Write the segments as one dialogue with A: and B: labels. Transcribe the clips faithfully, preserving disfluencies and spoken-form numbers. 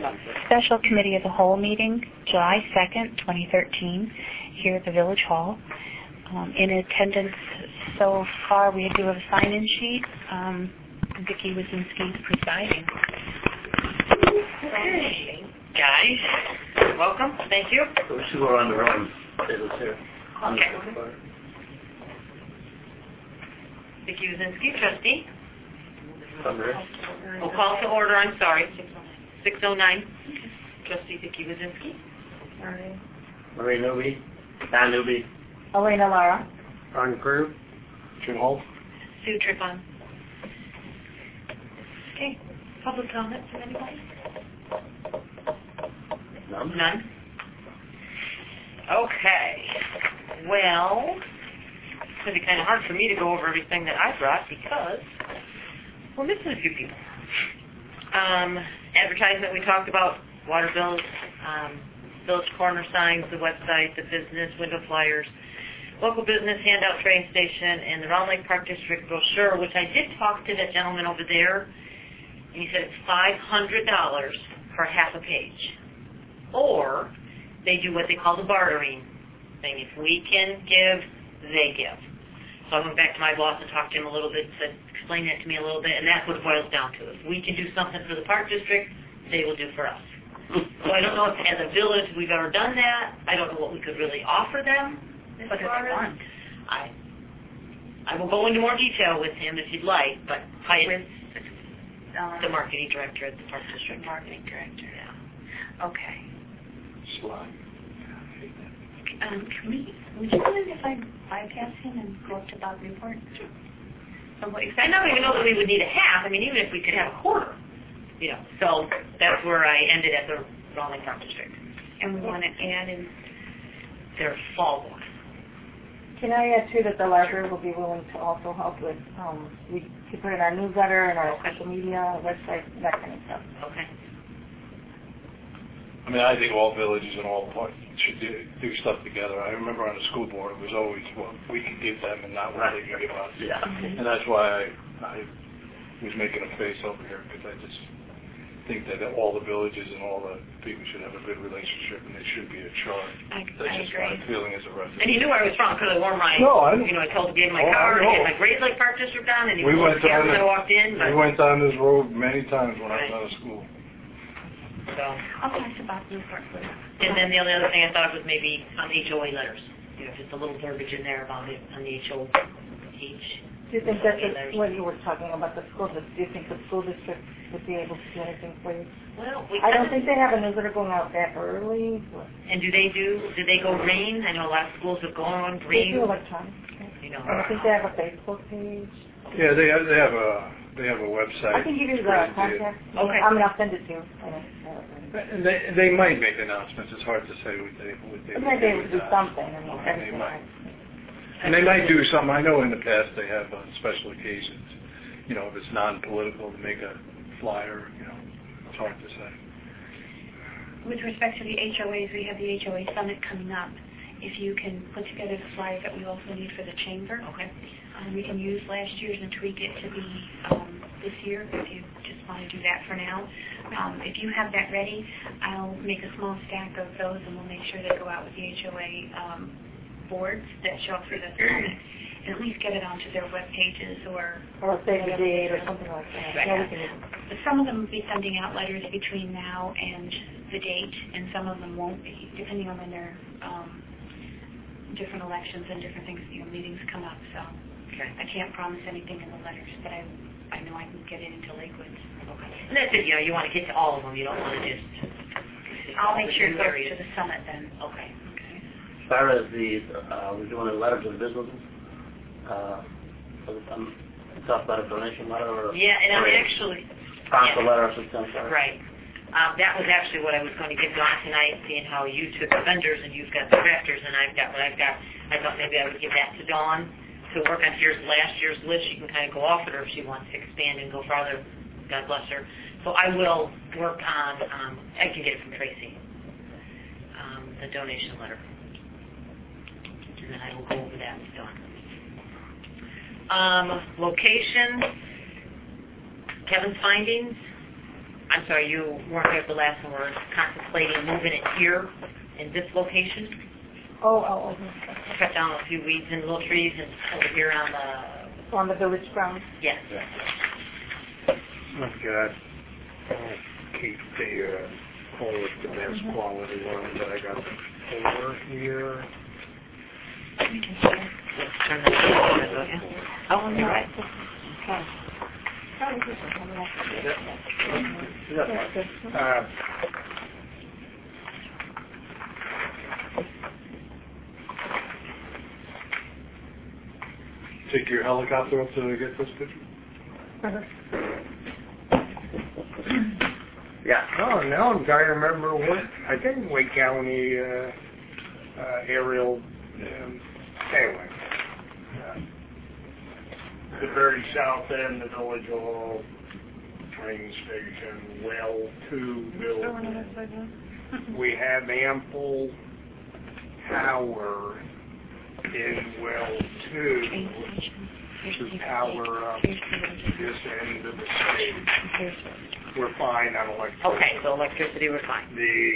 A: Special Committee of the Whole meeting, July second, twenty thirteen, here at the Village Hall. Um, in attendance so far, we do have a sign-in sheet. Um, Vicki Wazinski is presiding.
B: Okay. Guys, welcome. Thank you.
C: So we should go around the room. Tables here.
B: Okay. Vicki Wazinski, trustee. We'll call to order, I'm sorry. six oh nine. Trustee Vicki Wazinski.
C: Marie. Marie Newby. Don Newby.
D: Elena Lara.
C: Ron Crew. Jim Holt.
B: Sue Trippon. Okay. Public comments from anybody?
C: None.
B: None? Okay. Well, it's going to be kind of hard for me to go over everything that I brought because we're missing a few people. Um, advertisement we talked about, water bills, um, village corner signs, the website, the business, window flyers, local business handout train station, and the Round Lake Park District brochure, which I did talk to that gentleman over there, and he said it's five hundred dollars for half a page. Or they do what they call the bartering thing. If we can give, they give. So I went back to my boss and talked to him a little bit, said, explain that to me a little bit, and that's what it boils down to. If we can do something for the Park District, they will do for us. So I don't know if as a village we've ever done that. I don't know what we could really offer them. As
A: What do
B: far
A: they
B: as-
A: want?
B: I, I will go into more detail with him if you'd like, but I,
A: With um,
B: the marketing director at the Park District.
A: marketing director.
B: Yeah.
A: Okay.
C: Slide.
A: Um, can we, would you mind if I bypass him and go up to Bob Newport? So what
B: I
A: exactly?
B: don't even know that we would need a half. I mean, even if we could have a quarter, you know. So that's where I ended at the Round Lake Park District.
A: And we want to add in,
B: Their fall book.
D: Can I add too that the library will be willing to also help with, um, we could put in our newsletter and our
B: Okay.
D: social media, website, that kind of stuff.
B: Okay.
E: I mean, I think all villages and all parts should do, do stuff together. I remember on the school board, it was always what we could give them and not what they could give us.
C: Yeah.
E: And that's why I, I was making a face over here, because I just think that all the villages and all the people should have a good relationship, and there should be a charge.
A: I,
E: That's
A: I
E: just
A: agree.
E: my feeling as a resident.
B: And he knew where I was from because I wore my,
E: No, I know.
B: you know, I told him, gave him my
E: Oh, I
B: card,
E: know.
B: I had my Great Lake Park District on, and he
E: We
B: was
E: went
B: scared
E: down
B: when I
E: the-
B: walked in. But,
E: We went down this road many times when I was
B: Right.
E: out of school.
B: so.
A: I'll pass to Bob Newport for that.
B: And then the only other thing I thought was maybe on H O A letters. You know, just a little verbiage in there about it on the H O H.
D: Do you think that's what you were talking about, the school district? Do you think the school district would be able to do anything for you?
B: Well, we
D: I don't
B: kinda-
D: think they have a newsletter going out that early. But
B: And do they do, do they go green? I know a lot of schools have gone
D: they
B: green.
D: do electronic.
B: You know.
D: And I think they have a Facebook page.
E: Yeah, they have, they have a, they have a website.
D: I can give you the
E: Great,
D: contact.
B: Okay.
D: I mean, I'll send it to you. I don't have it ready.
E: And they, they might make announcements. It's hard to say what they, what they
D: They
E: would
D: might be able to do
E: with that.
D: something. I mean,
E: Okay, they
D: everything
E: might.
D: else.
E: And they might do something. I know in the past they have on special occasions, you know, if it's non-political, to make a flyer, you know, it's hard to say.
A: With respect to the H O As, we have the H O A Summit coming up. If you can put together the slides that we also need for the chamber,
B: Okay.
A: um, we can use last year's and tweak it to be um, this year if you just want to do that for now. Um, if you have that ready, I'll make a small stack of those and we'll make sure they go out with the H O A um, boards that show up for the summit and at least get it onto their web pages or
D: Or save the date or something like that.
B: Right.
D: Yeah, we can do
A: But some of them will be sending out letters between now and the date, and some of them won't be, depending on when their um, different elections and different things, you know, meetings come up. So
B: Okay.
A: I can't promise anything in the letters, but I, I know I can get it into Lakewood.
B: Okay. And that's it. You know, you want to get to all of them. You don't want to just.
A: I'll make sure it goes
B: areas.
A: to the summit then.
B: Okay.
A: Okay.
C: As far as the, uh, we're doing a letter to the businesses, uh, so um, talk about a donation letter or?
B: Yeah, and I'm
C: or a
B: actually.
C: Sponsor
B: yeah.
C: letter or something, sorry.
B: Right. Um, that was actually what I was going to get Dawn tonight, seeing how you took the vendors and you've got the drafters and I've got what I've got. I thought maybe I would give that to Dawn to work on here's last year's list. She can kind of go off it, or if she wants to expand and go farther, God bless her. So I will work on, um, I can get it from Tracy, um, the donation letter. And then I will go over that with Dawn. Um, location, Kevin's findings. I'm sorry, you weren't here at the last one. We're contemplating moving it here in this location.
D: Oh, oh, oh.
B: Cut down a few weeds and little trees and over here on the...
D: On the village grounds?
B: Yes.
F: I've got, I'll keep the, uh, call it the best
D: Mhm.
F: quality one, but I got the four here.
B: Let's turn that on. Oh, you're right.
D: Okay. Oh, this is a-
F: Yep.
D: Yeah, good.
F: Uh,
E: Take your helicopter up to get this picture?
C: Yeah.
F: Oh, now I'm trying to remember what, I think Wake County, uh, uh, aerial, um, anyway. Uh, the very south end, the village hall, train station, well two building. We have ample power in well two to power up this end of the state. We're fine on electricity.
B: Okay, so electricity, we're fine.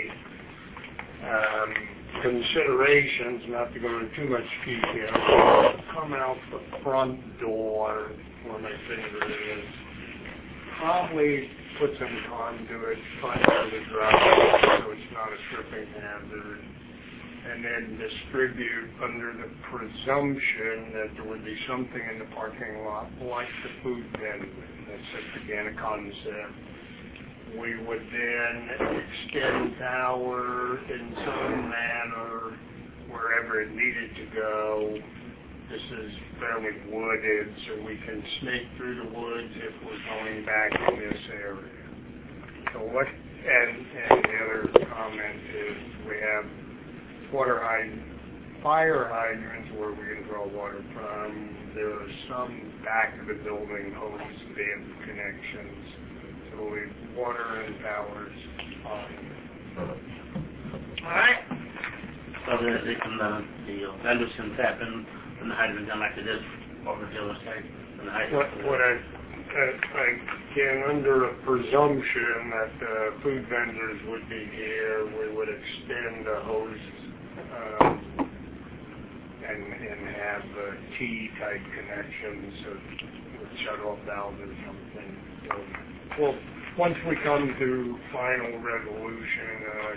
F: The um, considerations, not to go into too much detail, come out the front door where my finger is. Probably put some conduit under the drive so it's not a tripping hazard. And then distribute under the presumption that there would be something in the parking lot like the food vendor. That's just again a concept. We would then extend power in some manner wherever it needed to go. This is fairly wooded, so we can sneak through the woods if we're going back in this area. So what, and, and the other comment is we have water hydrant, fire hydrants where we can draw water from. There are some back of the building hose bib connections. So we water and power's fine.
B: All right.
C: So the, they can, uh, the vendors can tap in from the hydrant down like they did over the other side. From the hydrant.
F: What, what I, I, again, under a presumption that uh, food vendors would be here, we would extend the hose um, and, and have a T-type connections, so with shut-off valves or something. So, well, once we come to final resolution,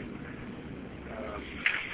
F: uh, um,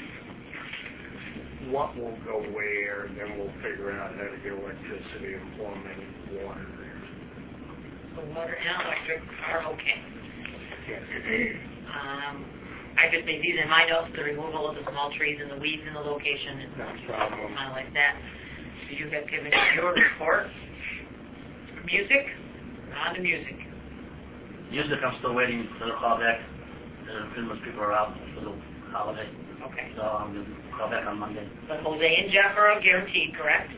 F: what will go where, then we'll figure out how to get electricity and plumbing and water there.
B: So water and electric are okay.
F: Yes.
B: Um, I just made these in my notes, the removal of the small trees and the weeds in the location. And
F: No problem.
B: kind of like that. So you have given your report. Music, on to music.
C: Music, I'm still waiting for the call back. Uh, pretty much people are out for the holiday.
B: Okay.
C: So I'm going to call back on Monday.
B: But Jose and Jeff are guaranteed, correct?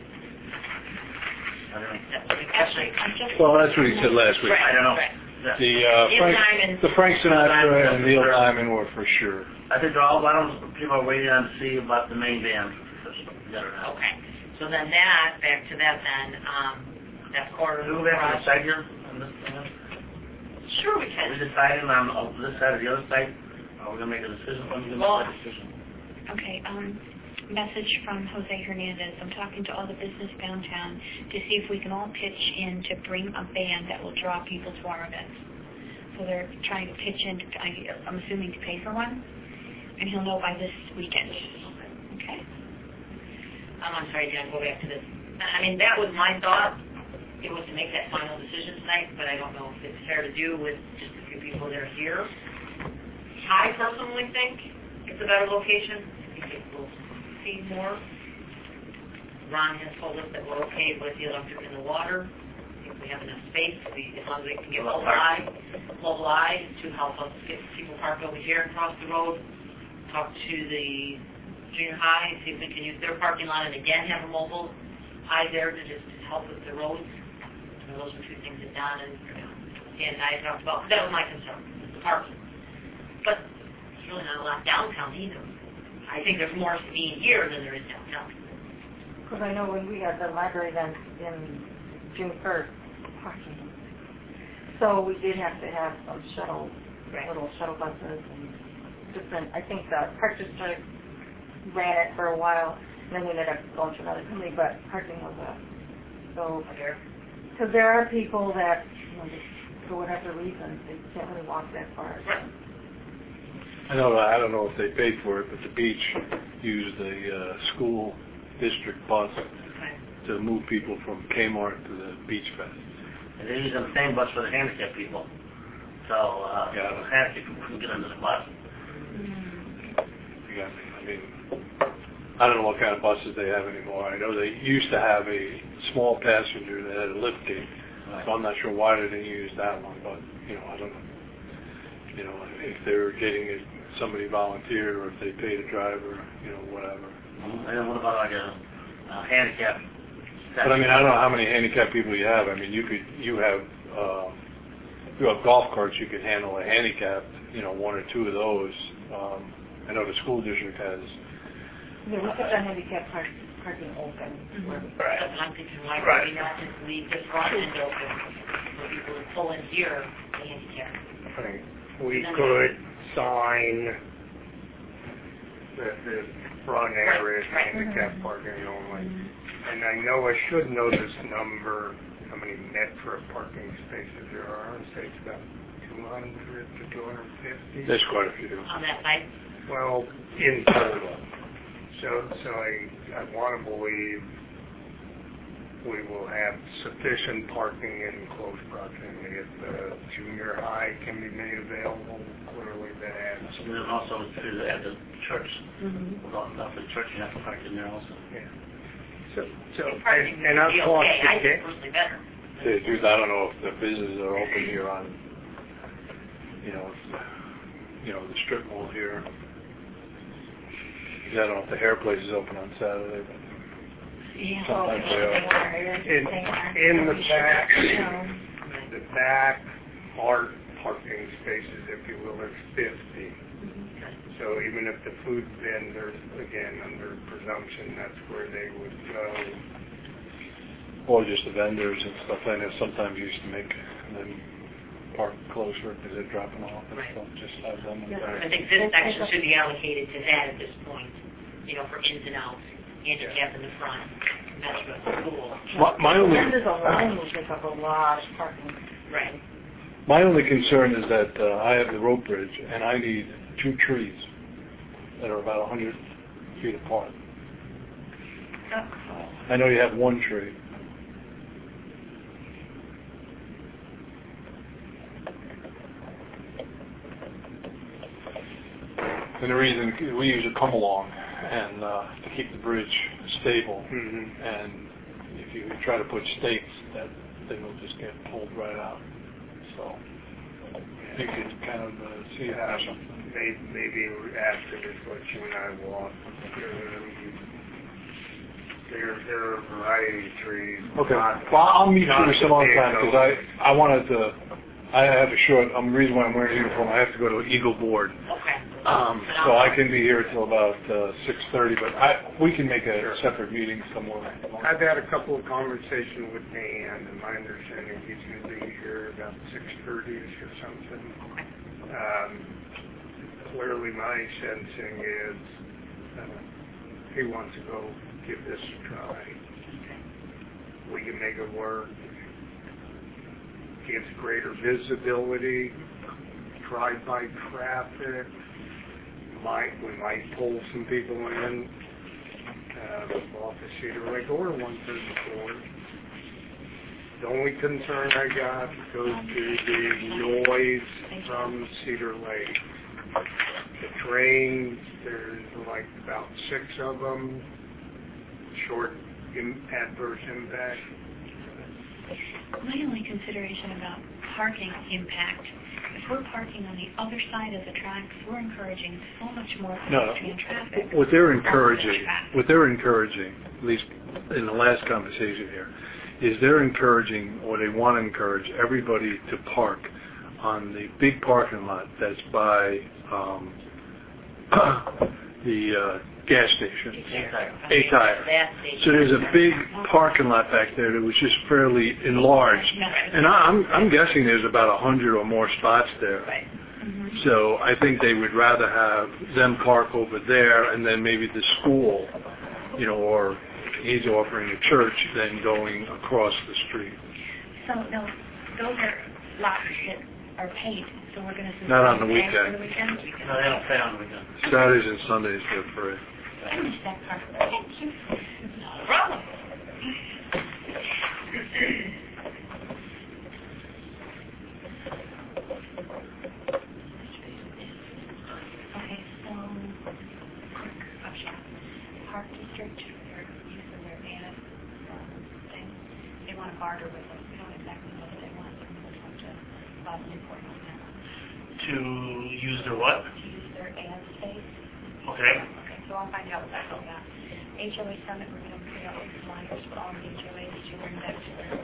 C: I don't know.
B: That's what we- Actually, I'm just...
E: Well, that's what he said last week.
B: Right,
C: I don't know.
B: right.
C: Yeah.
E: The, uh,
B: Neil
E: Frank,
B: Diamond.
E: the Frank Sinatra and Neil
C: Sure.
E: Diamond were for sure.
C: I think they're all, I don't, people are waiting on to see about the main band.
B: Okay. So then that, back to that then, um, that quarter
C: Do we have to decide here on this thing?
B: Sure we
C: Are we
B: can.
C: deciding on on this side or the other side? Are we going to make a decision? When are we going to
B: Well-
C: make a decision?
A: Okay, um, message from Jose Hernandez. I'm talking to all the business downtown to see if we can all pitch in to bring a band that will draw people to our events. So they're trying to pitch in, to, I, I'm assuming to pay for one, and he'll know by this weekend. Okay?
B: Um, I'm sorry, Jen, go back to this. I mean, that was my thought. It was to make that final decision tonight, but I don't know if it's fair to do with just a few people that are here. I personally think it's a better location. I think it will see more. Ron has told us that we're okay with the electric and the water. I think we have enough space. We, as long as we can get mobilized, mobilized to help us get people parked over here and cross the road. Talk to the junior high, see if we can use their parking lot and again have a mobile high there to just help with the roads. And those were two things that Don and Dan and I had talked about. That was my concern, the parking. But there's really not a lot downtown either. I think there's more to be here than there is downtown.
D: Because I know when we had the library event in June first, parking. So we did have to have some shuttle,
B: Right.
D: little shuttle buses and different, I think the Park District ran it for a while, and then we ended up going to another company, but parking was a, so,
B: There.
D: because there are people that, you know, just for whatever reason, they can't really walk that far.
B: Right.
E: I know, I don't know if they paid for it, but the beach used a uh, school district bus
B: Okay.
E: to move people from Kmart to the Beach Fest.
C: And they're using the same bus for the handicapped people. So, uh,
E: Yeah.
C: the handicapped people couldn't get under the bus.
E: You got me. I mean, I don't know what kind of buses they have anymore. I know they used to have a small passenger that had a lift gate. So I'm not sure why they didn't use that one, but, you know, I don't know. You know, if they were getting it, somebody volunteered or if they paid a driver, you know, whatever.
C: And then what about like a, a handicap?
E: But I mean, I don't know how many handicapped people you have. I mean, you could, you have, uh, you have golf carts you could handle a handicapped, you know, one or two of those. Um, I know the school district has.
D: Yeah, we kept our handicap park, parking open.
B: Mm-hmm.
D: where we-
B: Right. That's what I'm thinking, why
C: Right.
B: would we not just leave the front end open for people to pull in here, the handicap?
F: Right. We could sign that the front area is
B: Right.
F: handicap parking only. And I know I should know this number, how many Metra parking spaces there are. I'd say it's about two hundred to two hundred fifty.
E: There's quite a few.
B: On that side?
F: Well, in total. So, so I, I want to believe we will have sufficient parking in close proximity. If the junior high can be made available, clearly that adds.
C: And then also to at the church,
D: Mhm.
C: well, not for the church, you have to park in there also.
F: Yeah. So, so,
B: Parking
F: and, and I've
B: would be
F: talked
B: okay.
F: to
B: I think
F: Dick.
B: personally better.
E: Say, dude, I don't know if the businesses are open here on, you know, you know, the strip mall here. I don't know if the hair place is open on Saturday, but
B: Yeah.
E: sometimes they are.
F: In, in the back, the back art parking spaces, if you will, there's fifty. So even if the food vendors, again, under presumption, that's where they would go.
E: Or just the vendors and stuff. I know sometimes you used to make them park closer because they're dropping off and
B: Right.
E: stuff. Just have them in
D: Yeah.
E: there.
B: I think this section should be allocated to that at this point, you know, for ins and outs, handicap in the front, Metro, school.
E: My, my only
D: Vendors alone will take up a lot of parking.
B: Right.
E: my only concern is that uh, I have the rope bridge and I need two trees that are about a hundred feet apart. I know you have one tree. And the reason we use a come along and uh, to keep the bridge stable.
F: Mm-hmm.
E: And if you try to put stakes, that thing will just get pulled right out. So you could kind of uh, see it or something.
F: Maybe, maybe after this, what you and I walk, there, there are a variety of trees.
E: Okay.
F: Not,
E: Well, I'll meet you
F: not
E: some other
F: big
E: time because
F: oaks.
E: I I wanted to. I have a short. Um, the reason why I'm wearing a uniform, I have to go to Eagle Board.
B: Okay.
E: Um, so I can be here till about uh, six thirty. But I we can make a
F: Sure.
E: separate meeting somewhere.
F: I've had a couple of conversations with Dan, and my understanding he's going to be here about six thirty-ish or something. Um, clearly, my sensing is uh, he wants to go give this a try. We can make it work. Gives greater visibility, drive-by traffic. Might we might pull some people in uh, off the Cedar Lake or one thirty-four. The only concern I got goes to the noise from Cedar Lake. The trains, there's like about six of them. Short im- adverse impact.
A: My only consideration about parking impact, if we're parking on the other side of the tracks, we're encouraging so much more
E: No,
A: pedestrian traffic.
E: what they're
A: on the
E: encouraging,
A: track.
E: what they're encouraging, at least in the last conversation here, is they're encouraging, or they want to encourage everybody to park on the big parking lot that's by um, the uh, gas station.
C: A-tire.
E: A-tire.
B: That station.
E: So there's a big parking lot back there that was just fairly enlarged. And I- I'm, I'm guessing there's about a hundred or more spots there.
B: Right.
E: So I think they would rather have them park over there and then maybe the school, you know, or he's offering a church than going across the street.
A: So, no, those are lots that are paid, so we're going to...
E: Not on the weekend.
A: On the weekend?
C: No, they don't pay on the weekend.
E: Saturdays and Sundays they're free.
A: Finish that part.
B: Not a problem.
A: Okay, so, quick upshot. Park District, they're using their van um, thing. They want to barter with us. We don't exactly know what they want. So we're going to Bob Newport on that.
C: To use their what?
A: To use their ad space.
C: Okay.
A: Okay, so I'll find out what that's all about. H O A Summit, we're going to put out flyers for all the H O As to bring that to their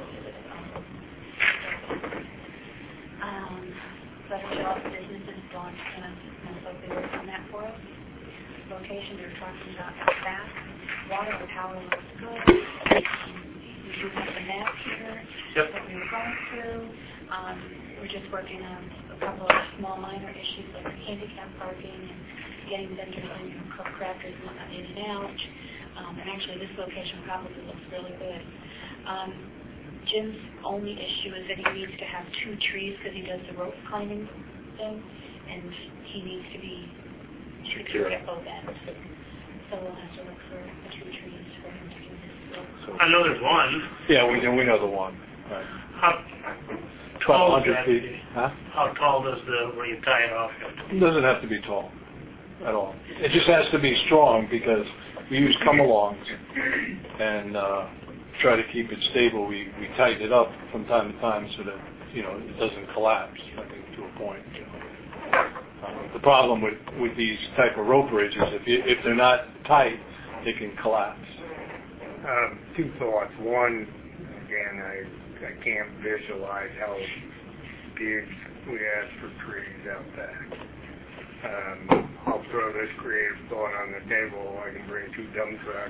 A: um, um, letter to all the businesses, Dawn's going to most likely work on that for us. Location, they're talking about that. Water and power looks good. Um, we do have the map here
C: Yep.
A: that we were going through. Um, we're just working on a couple of small minor issues like handicap parking and getting vendors in who cook crackers and whatnot in and out. Um, and actually, this location probably looks really good. Um, Jim's only issue is that he needs to have two trees because he does the rope climbing thing, and he needs to be secured at both ends. So we'll have to look for the two trees for him to do this.
C: I know there's one.
E: Yeah, we know, we know the one. Right.
C: How
E: twelve
C: tall is
E: hundred
C: that?
E: feet. Huh?
C: How tall does the, where you tie it off?
E: It doesn't have to be tall at all. It just has to be strong because we use come-alongs and uh, try to keep it stable. We, we tighten it up from time to time so that, you know, it doesn't collapse, I think, to a point. You know. uh, the problem with, with these type of rope bridges, if, you, if they're not tight, they can collapse.
F: Um, two thoughts. One, again, I I can't visualize how big we ask for trees out back. Um, I'll throw this creative thought on the table. I can bring two dump trucks,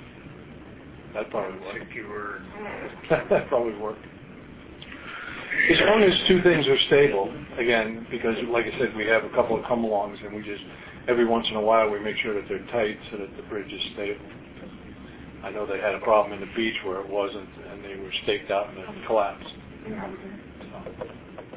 E: That probably work.
F: secure.
E: That probably work. As long as two things are stable, again, because like I said, we have a couple of come-alongs and we just, every once in a while we make sure that they're tight so that the bridge is stable. I know they had a problem in the beach where it wasn't, and they were staked out and it collapsed. So.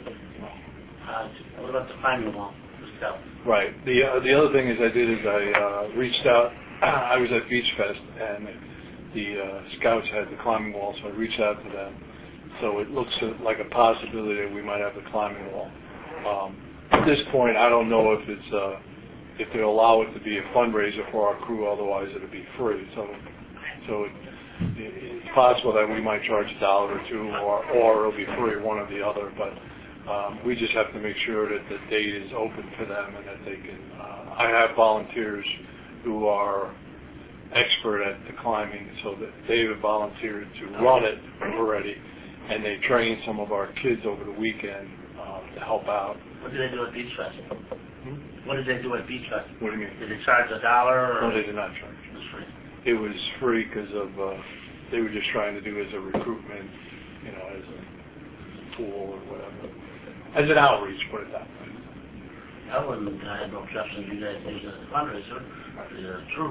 C: Uh, what about the climbing wall? The scout?
E: Right. The uh, the other thing is I did is I uh, reached out. I was at Beach Fest, and the uh, scouts had the climbing wall, so I reached out to them. So it looks like a possibility that we might have the climbing wall. Um, at this point, I don't know if it's uh, if they allow it to be a fundraiser for our crew. Otherwise, it'll be free. So. So it, it's possible that we might charge a dollar or two, or, or it'll be free, one or the other. But um, we just have to make sure that the date is open for them and that they can. Uh, I have volunteers who are expert at the climbing, so that they have volunteered to run it already, and they train some of our kids over the weekend uh, to help out.
C: What do they do at Beach Fest?
E: Hmm?
C: What did they do at Beach Fest?
E: What do you mean?
C: Did they charge a dollar? Or
E: No, they did not charge.
C: It was free.
E: It was free because of uh, they were just trying to do as a recruitment, you know, as a tool or whatever, as an outreach, put it that way.
C: I wouldn't I have no objection to you guys using it as a fundraiser for the troop.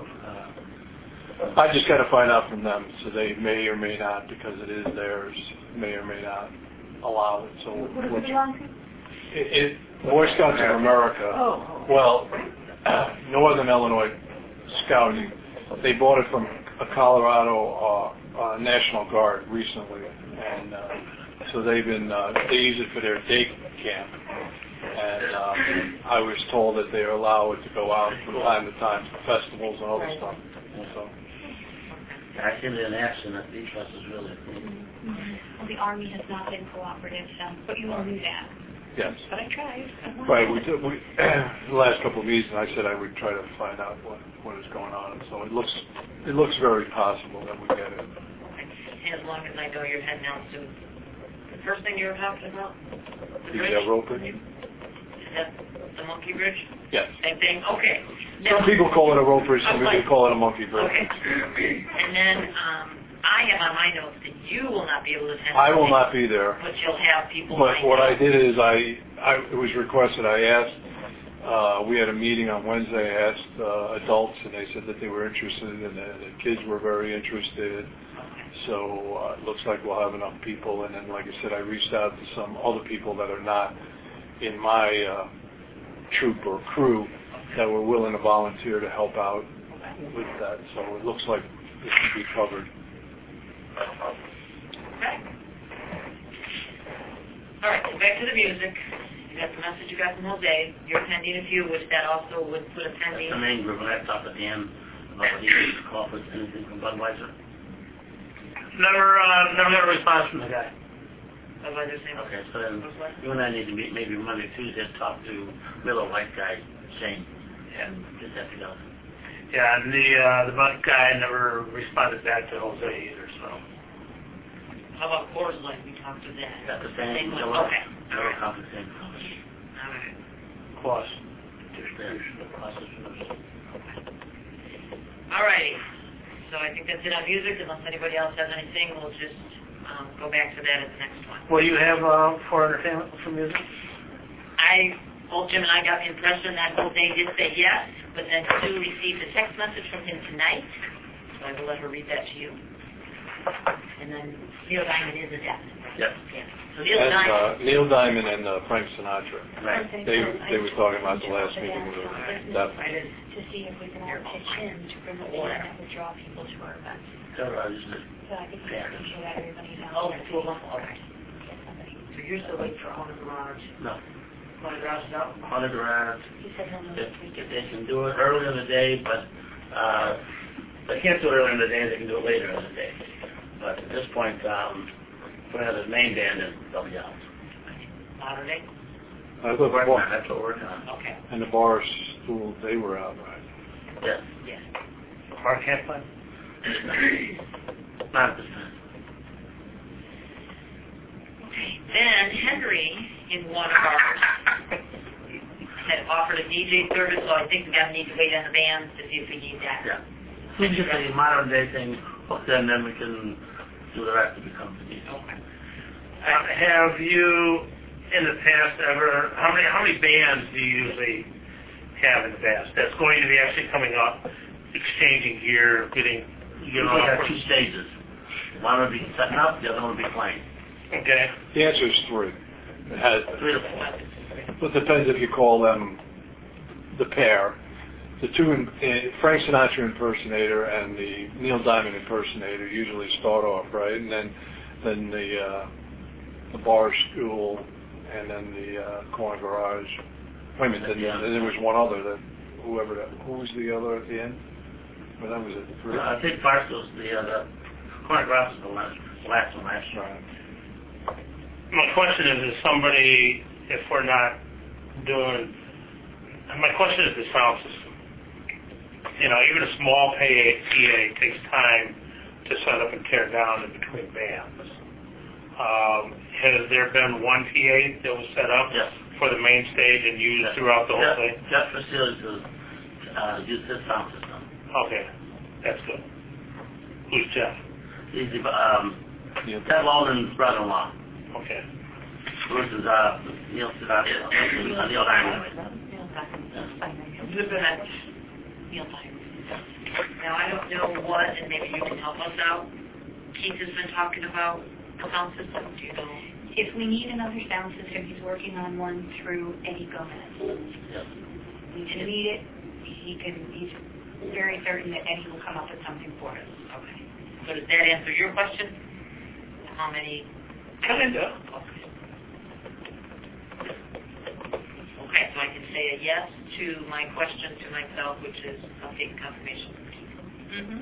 C: Uh,
E: I just got to find out from them, so they may or may not, because it is theirs, may or may not allow it. So
D: What does it belong to?
E: It, it, Boy Scouts of America.
D: Oh.
E: Well, Northern Illinois Scouting. They bought it from a Colorado uh, uh, National Guard recently, and uh, so they've been uh, they use it for their day camp. And um, I was told that they allow it to go out from time to time to festivals and other stuff. So.
C: I seen it in action at Beach Fest is really cool.
A: Mm-hmm. Well, the Army has not been cooperative, so, but you all knew that.
E: Yes.
A: But I tried.
E: Right. We, did, we the last couple of meetings, I said I would try to find out what what is going on. So it looks it looks very possible that we get it.
B: And as long as I know you're heading out to the first thing you were talking about, the
E: The
B: bridge?
E: uh, rope bridge?
B: Is that the Monkey Bridge?
E: Yes.
B: Same thing? Okay.
E: Some
B: Now-
E: people call it a rope bridge, some
B: Okay.
E: people call it a monkey bridge.
B: Okay. And then, um, I have on my notes that you will not be able to attend.
E: I will
B: today,
E: not be there.
B: But you'll have people
E: But
B: lined
E: what I
B: up.
E: did is I, I, it was requested, I asked, uh, we had a meeting on Wednesday, I asked uh, adults, and they said that they were interested, and the, the kids were very interested. So uh, it looks like we'll have enough people. And then, like I said, I reached out to some other people that are not in my uh, troop or crew that were willing to volunteer to help out with that. So it looks like it should be covered.
B: Okay. All right, so back to the music. You got the message you got from Jose. You're attending a few, which that also would put attending.
C: The main group, I talked at the end about what he needs to call for anything from Budweiser.
F: Never, uh, never got a response from the guy.
B: Otherwise, they're saying,
C: Okay, so then you and I need to meet maybe Monday, Tuesday, and talk to Miller White guy, Shane, and get that together.
F: Yeah, and the, uh, the bus guy never responded back to Jose either, so.
B: how about Coors Light? We talked to that.
C: Got the same,
B: one.
C: Miller,
B: Okay.
C: Miller comes the same.
B: All right.
F: Cost.
C: Distribution, the process of
B: All righty. So I think that's it on music. Unless anybody else has anything, we'll just um, go back to that at the next one.
F: What do you have, uh, for entertainment for music?
B: I, both Jim and I got the impression that Jose did say yes, but then Sue received a text message from him tonight, so I will let her read that to you. And then Neil Diamond is a definite.
C: Yep.
B: Yeah. So Neil
E: And
B: Diamond.
E: uh, Neil Diamond and uh, Frank Sinatra.
C: Right.
E: They they were talking about the last meeting with that.
A: To see if we can all pitch in to bring a band that would draw people to our events.
C: So I just,
A: So I think we have to make sure that everybody knows.
B: Oh,
A: that
B: two of
A: we
B: them? Okay.
A: get somebody.
B: So you're still waiting for Owner Garage.
C: no,
B: Owner Garage is out?
C: on the garage,
A: He said he'll know
C: if,
A: this week.
C: if they can do it early in the day, but, uh, they can't do it early in the day, they can do it later in the day. But at this point, um, if we have the main band, then they'll be out.
B: Saturday?
E: I thought the
C: Working on,
E: bar,
C: that's what we're working on.
B: Okay.
E: and the bar stool, they were out, right?
C: Yes.
B: Yes.
F: Bar can't play?
C: Not at this time.
B: Okay. Then Henry, in one of ours, had offered a D J service, so I think we're going to need to wait on the bands to see if we need that.
C: Yeah. We can get the modern day thing hooked in, then we can do the rest of the company.
B: Okay.
F: Uh, have you, in the past, ever, how many, how many bands do you usually have in the past? That's going to be actually coming up, exchanging gear, getting, you
C: We
F: know.
C: have two stages. One will be setting up, the other one will be playing.
F: Okay.
E: The answer is three. It has,
C: Three to four.
E: well, it depends if you call them the pair. The two, in, uh, Frank Sinatra impersonator and the Neil Diamond impersonator usually start off, right? And then then the uh, the bar stool and then the uh, corner garage. Wait a minute, then,
C: Yeah.
E: then there was one other, that whoever that, who was the other at the end? Well, that was it, three.
C: I think Barstool's the, uh, the corner garage is the last, last one last year.
E: Right.
F: My question is, is somebody, if we're not doing, my question is the sound system. You know, even a small P A takes time to set up and tear down in between bands. Um, has there been one P A that was set up
C: Yes.
F: for the main stage and used
C: Yes.
F: throughout the whole
C: Jeff,
F: thing?
C: Jeff Facilities has, uh, used his sound system.
F: Okay, that's good. Who's Jeff?
C: He's the, um,
E: Neil
C: Ted Walden's brother-in-law.
F: Okay.
C: Bruce is, uh, Neil Sinatra, uh, Neil Diamond.
A: Neil Diamond.
B: Good for that. Neil Diamond. Now, I don't know what, and maybe you can help us out, Keith has been talking about the sound system. Do you know?
A: If we need another sound system, he's working on one through Eddie Gomez.
C: Yes.
A: We do need it. He can, he's very certain that Eddie will come up with something for us.
B: Okay. So does that answer your question? How many?
F: Kinda.
B: Okay. Okay, so I can say a yes to my question to myself, which is update and confirmation. Mm-hmm.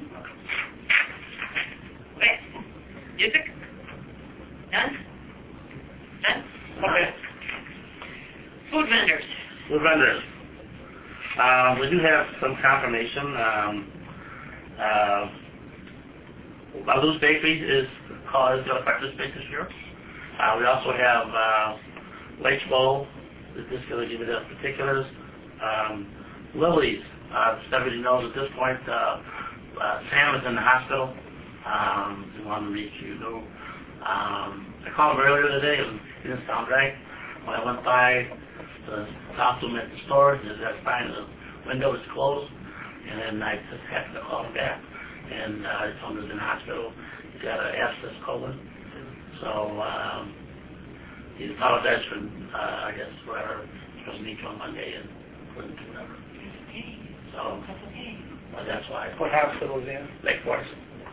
B: Okay. Music? Done? Done?
F: Okay.
B: Food vendors.
C: Food vendors. Uh, we do have some confirmation. Um, uh, Baloo's Bakery is called to participate this year. Uh, we also have uh, Lake Bowl just going to give you the particulars. Um, Lily's, uh, everybody knows at this point, uh, uh, Sam is in the hospital. Um, he wanted to reach you. Know. Um, I called him earlier today, and he didn't sound right. When I went by to talk to him at the store, he said, fine, the window is closed. And then I just happened to call him back, and uh, I told him he was in the hospital. He's got an abscess colon. So um, he apologized for, uh, I guess, whatever. He was supposed to meet you on Monday and couldn't do whatever. So
A: That's okay.
C: well, that's why.
F: What hospital is in?
C: Lake Forest.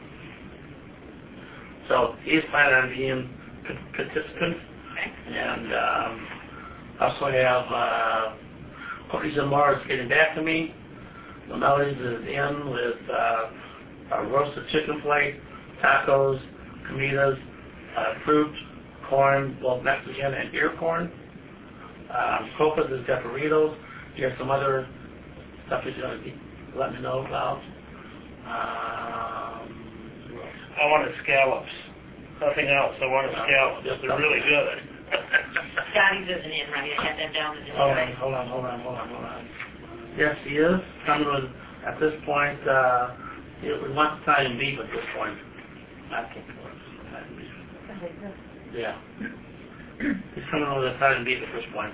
C: So he's planning on being p- participant, and um, also have uh, Cookies and Mars getting back to me. Melodies is in with uh, a roasted chicken plate, tacos, comidas, uh, fruit, corn, both Mexican and ear corn. Um, Copas has got burritos. He has some other stuff he's going to be let me know about. Um,
F: I wanted scallops. Nothing else. I wanted scallops. They're really good.
B: Scotty's isn't in, right? I had them down as
C: hold on, hold on, hold on, hold on, hold on. Yes, he is. Coming with, at this point, uh, he wants Italian beef at this point. Not Italian beef. Yeah. He's coming with Italian beef at this point.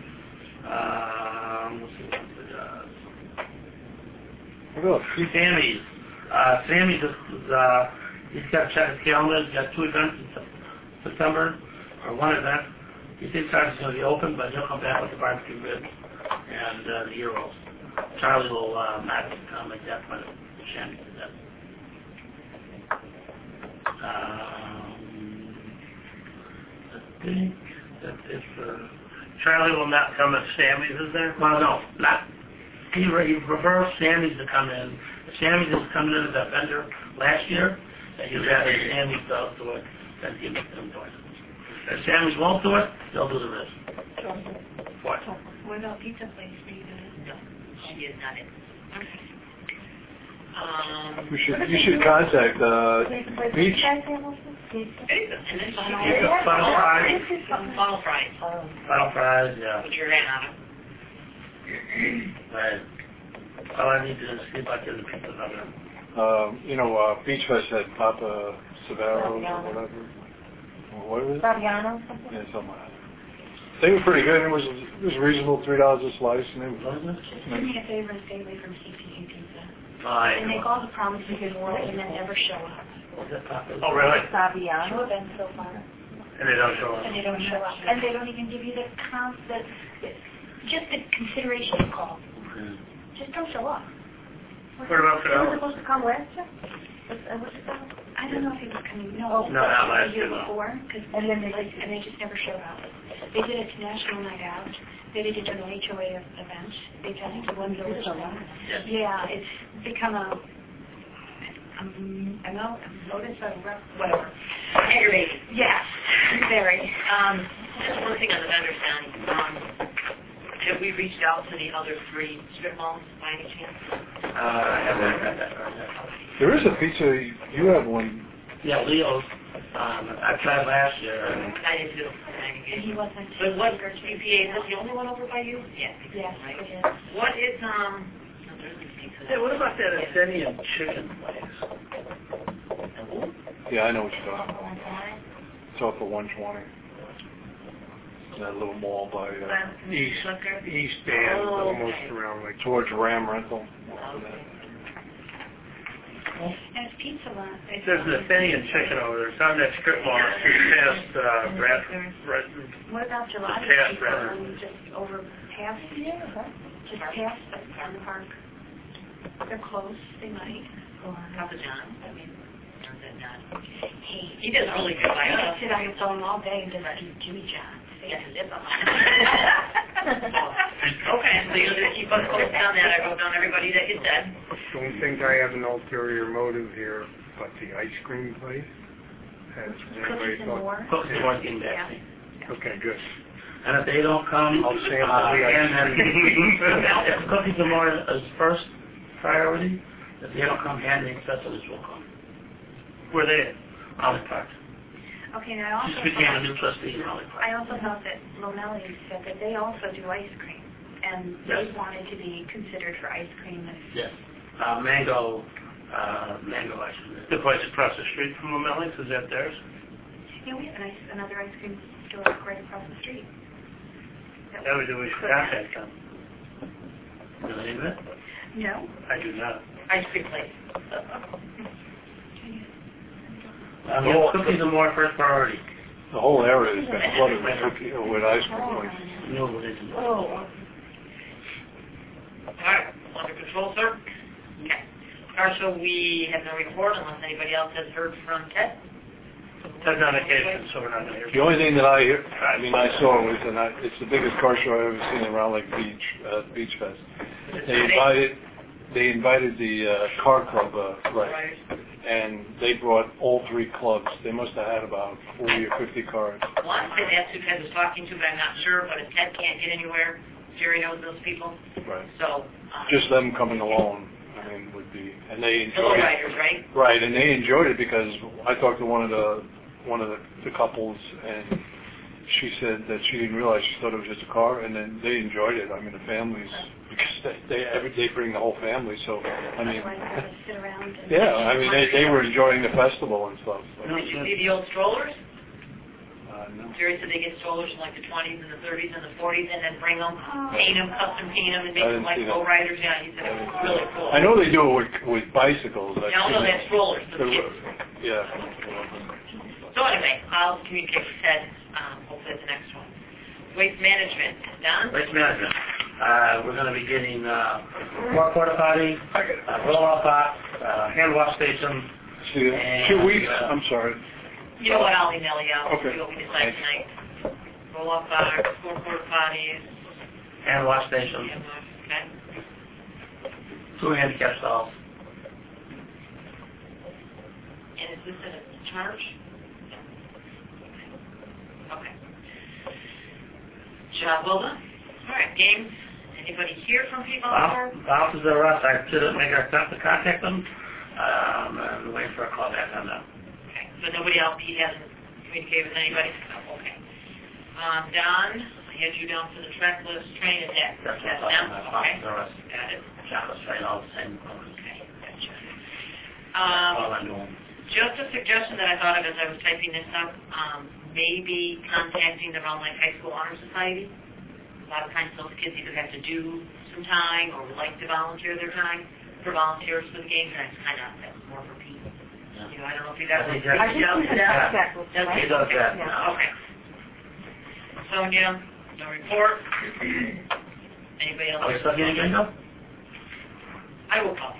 C: Um, let's see what he does.
E: Look.
C: Sammy's. Uh, Sammy just, uh, he's got to check his calendar. He's got two events in September, or one event. He thinks ours is going to be open, but he'll come back with the barbecue ribs and uh, the gyros. Charlie will uh, not come at that point. Shandy did that. Um, I think that is for...
F: Charlie will not come if Sammy's is there?
C: Well, no, not... He, re- he reversed Sammy's to come in. Sammy's was coming in as a vendor last year, and he'd rather Sammy's go do it than give it to him do it. If Sammy's won't do it, they'll do the rest. What?
A: What about pizza place? Are you gonna?
B: No, she is not in. Okay. Um,
E: You should, you should contact, uh, Beach.
B: and then final,
C: Yeah, final fries.
B: final fries.
C: Final fries, yeah.
B: Put your hand on them.
C: Right. All I need to do is see if I can get the pizza oven.
E: Um, you know, uh, Beach Fest had Papa Severo's or whatever. Or what was it?
D: Fabiano, something?
E: Yeah, something like that. They were pretty good. It was it was reasonable, three dollars a slice, and they were.
A: Just do me a favor and stay away from C P U Pizza.
C: Fine.
A: They make all the promises in the world and then never show up.
C: Oh, really?
A: Two
D: Fabiano?
A: events so far,
C: And they don't show up.
A: and they don't show up. And they don't even give you the comp, the, just the consideration to call. Just don't show up.
C: What about
D: He was
C: Fidel?
D: supposed to come last year? Was, uh, was it that?
A: I don't know if he was coming, no.
D: Oh,
C: no, not last
A: The year
C: year, no.
A: before, cause,
D: And then they
A: like,
D: just-
A: and they just never showed up. They did a National Night Out. They did an H O A event. They tested one village.
C: Yes.
A: Yeah, it's become a, um, I know, a notice of rep, whatever.
B: Aggravating.
A: Yes, very.
B: Um, just one thing on the vendor stand. Um, have we reached out to the other three strip malls by any chance?
C: Uh, I haven't read that part yet.
E: There is a pizza. You have one.
C: Yeah, Leo's. Um, I tried last year. And
B: I did too.
A: And he wasn't.
B: But what, U P A, is this the only one over by you? Yeah.
A: Yes,
B: Right.
A: it is.
B: What is, um, no, there's this pizza.
C: hey, what about that Athenian chicken place?
E: Yeah, I know what you're talking about. It's off of one twenty. That little mall by uh,
F: East, East End,
B: Oh,
F: almost
B: okay.
F: around like
E: towards Ram Rental.
A: And it's pizza lot. It's,
F: There's an Athenian chicken over there. It's on that strip mall. It's just past, uh, Brad, Brad,
A: What about July?
F: Just past,
A: Pizza,
F: rather.
A: um, just over past, just past the park. They're close, they might. Or,
B: Papa John. I mean, or is it not?
A: hey,
B: He does really good by
A: I
B: us.
A: could sit on the phone all day and just do Jimmy John's. They got to live on
B: Okay, so you'll just keep us posted on that. I wrote down everybody that you said.
F: don't think I have an ulterior motive here, but the ice cream place. Has anybody
A: Cookies and
F: thought?
A: more.
C: Cooks is one getting back
A: Yeah.
C: to me.
F: Okay, good.
C: And if they don't come,
F: I'll sample
C: uh,
F: the ice
C: and then if Cookies and More is first priority, if they don't come, Hand the Accessories will come.
F: Where they at?
C: Olive Park.
A: Okay, and I also
C: Just became a
A: thought,
C: new trustee in Raleigh Park.
A: I also thought that Lomeli said that they also do ice cream, and they
C: Yes.
A: wanted to be considered for ice cream. And
C: Yes. Uh, mango, uh, mango ice cream.
F: The place across the street from O'Malley's, is that theirs?
A: you know, we have an ice, another ice cream store right across the street.
F: That would do, we should
A: could have.
F: contact them.
C: You know the name of it?
A: No.
F: I do not.
B: Ice cream place.
C: Um, yeah, cookies are more first priority.
E: The whole area has been flooded with cookie, uh, with ice cream places.
C: You know what it is.
D: Oh,
B: All right, under control, sir? Okay. Marshall, we have no report unless anybody else has heard from Ted.
F: Ted's on vacation, so we're not going to
E: The
F: hear.
E: only thing that I, hear- I mean, I saw was, and I, it's the biggest car show I've ever seen in Round Lake Beach, uh, Beach Fest. They invited, they invited the uh, car club, uh, right, and they brought all three clubs. They must have had about forty or fifty cars.
B: Well, I said that's who Ted was talking to, but I'm not sure. But if Ted can't get anywhere, Jerry knows those people.
E: Right.
B: So, um,
E: Just them coming alone, I mean, would be, and they
B: the low
E: enjoyed it.
B: riders, right?
E: Right, and they enjoyed it because I talked to one of the one of the, the couples, and she said that she didn't realize, she thought it was just a car, and then they enjoyed it. I mean, the families, because they they, every, they bring the whole family, so I mean,
A: Otherwise, they would sit around. And
E: yeah, I mean, they they were enjoying the festival and stuff. So.
B: Did you see the old strollers?
E: Uh, no.
B: Jerry said they get strollers from like the twenties and the thirties and the forties, and then bring them,
A: Oh.
B: paint them, custom paint them, and make
E: I
B: them
E: didn't
B: like
E: see that.
B: low riders. Yeah, he said it was really cool.
E: I know they do it with with bicycles. I've
B: Yeah, I know
E: seen
B: that's
E: it.
B: strollers for the kids.
E: Yeah.
B: So anyway, I'll communicate with Ted, um, hopefully at the next one. Waste management, Don?
C: Waste management. Uh, we're going to be getting uh, more porta potty, uh, roll-off box, uh, hand wash station.
E: See,
C: And,
E: two weeks.
C: uh,
E: I'm sorry.
B: You know what, I'll email you out,
E: Okay.
B: see what we decide tonight. Roll off box, four porta potties,
C: hand wash station,
B: and, uh, okay?
C: two handicap stalls.
B: And is this at a charge? Okay. Job well done. All right, games. Anybody hear from people out there?
C: Bounces are us. I should make our attempt to contact them. Um, and wait for a call back on them.
B: Okay, so nobody else, he hasn't communicated with anybody? No, okay. Um, Don, I had you down for the track list, train and deck.
C: That's
B: That's
C: what I'm
B: them?
C: talking about.
B: Okay.
C: Bounces are us.
B: Got it.
C: Chocolate train, all the same.
B: Okay, gotcha.
C: All
B: Um,
C: I'm doing.
B: just a suggestion that I thought of as I was typing this up, um, maybe contacting the Round Lake High School Honor Society. A lot of times those kids either have to do some time or would like to volunteer their time for volunteers for the games, and it's kind of, that's more for people. You know, I don't know if you've ever...
C: I think that's-
D: I just need to
C: Yeah.
D: check with
B: Does
C: He
B: he?
C: does that
D: Yeah.
C: now.
B: Okay. Sonia, no report. Anybody else?
C: Are we still getting bingo?
B: I will call.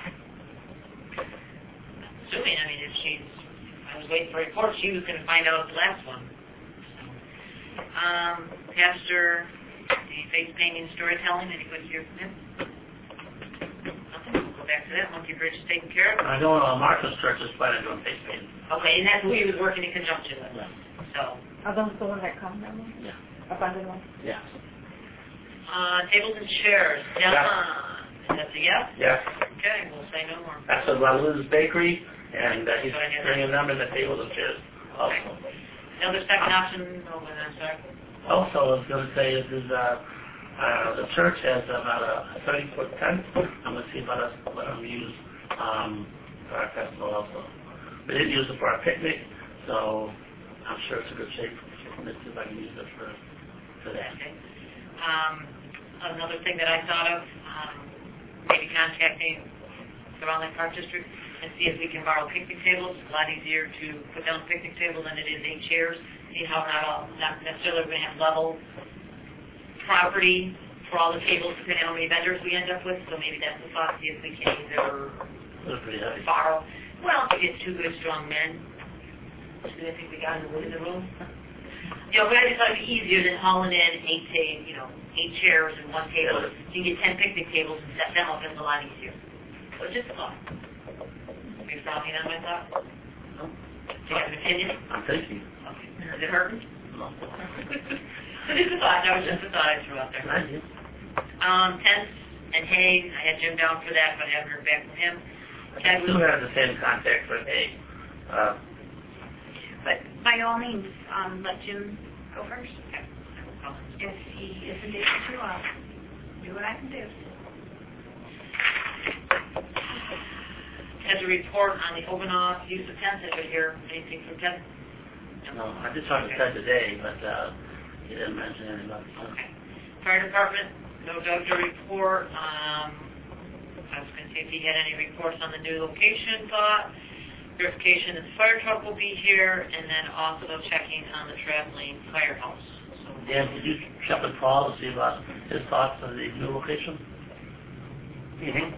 B: Assuming, I mean, if she's, I was waiting for a report, she was going to find out the last one. Um, Pastor, the face painting storytelling, anybody hear from him? Nothing, we'll go back to that. Monkey Bridge is taken care of.
C: I know uh, Martha's Church is planning on doing face painting.
B: Okay, and that's who he was working in conjunction with.
C: Yeah.
B: So,
D: Are those the ones that come down?
C: Yeah.
D: Abundant ones?
C: Yeah.
B: uh, tables and chairs,
C: Yeah.
B: Don, that's a yes?
C: Yeah.
B: Okay, we'll say no more.
C: That's at Ralu's Bakery, and uh, he's bringing them in the tables and chairs also.
B: Another second option, oh, wait, I'm sorry.
C: Also, I was going to say is, is uh, uh, the church has about a thirty-foot tent. I'm going to see about us let them use um, for our festival also. We didn't use it for our picnic, so I'm sure it's in good shape. Let's see if I can use it for, for that.
B: Okay. Um, another thing that I thought of, um, maybe contacting the Round Lake Park District and see if we can borrow picnic tables. It's a lot easier to put down a picnic table than it is eight chairs. See how we're not all, not necessarily going to have level property for all the tables, depending on how many vendors we end up with. So maybe that's the thought, see if we can either
C: It was pretty heavy.
B: borrow. Well, if we get two good, strong men, which I think we got in the, in the room. You know, but I just thought it'd be easier than hauling in eight, ta- you know, eight chairs and one table. You can get ten picnic tables and set them up. It's a lot easier. So just a thought. Are you frowning on my thought?
C: No.
B: Do you have an opinion?
C: I'm thinking.
B: Okay. Is it hurting?
C: No.
B: So just a thought. That was just a thought I threw out there.
C: Thank you.
B: Um, tents and hay. I had Jim down for that, but I haven't heard back from him.
C: I still have the same contact for hay. Uh,
A: But by all means, um, let Jim go first. If he isn't able to, I'll do what I can do.
B: As a report on the Oganoff use of tents, did you hear anything from Ted?
C: No, I did talk to Ted today, but uh, he didn't mention anything about the
B: Okay. Fire department, no Doug to report. Um, I was going to see if he had any reports on the new location thought. Verification that the fire truck will be here, and then also checking on the traveling firehouse. So,
C: Dan, did you check with Paul to see about his thoughts on the new location?
F: Mm-hmm.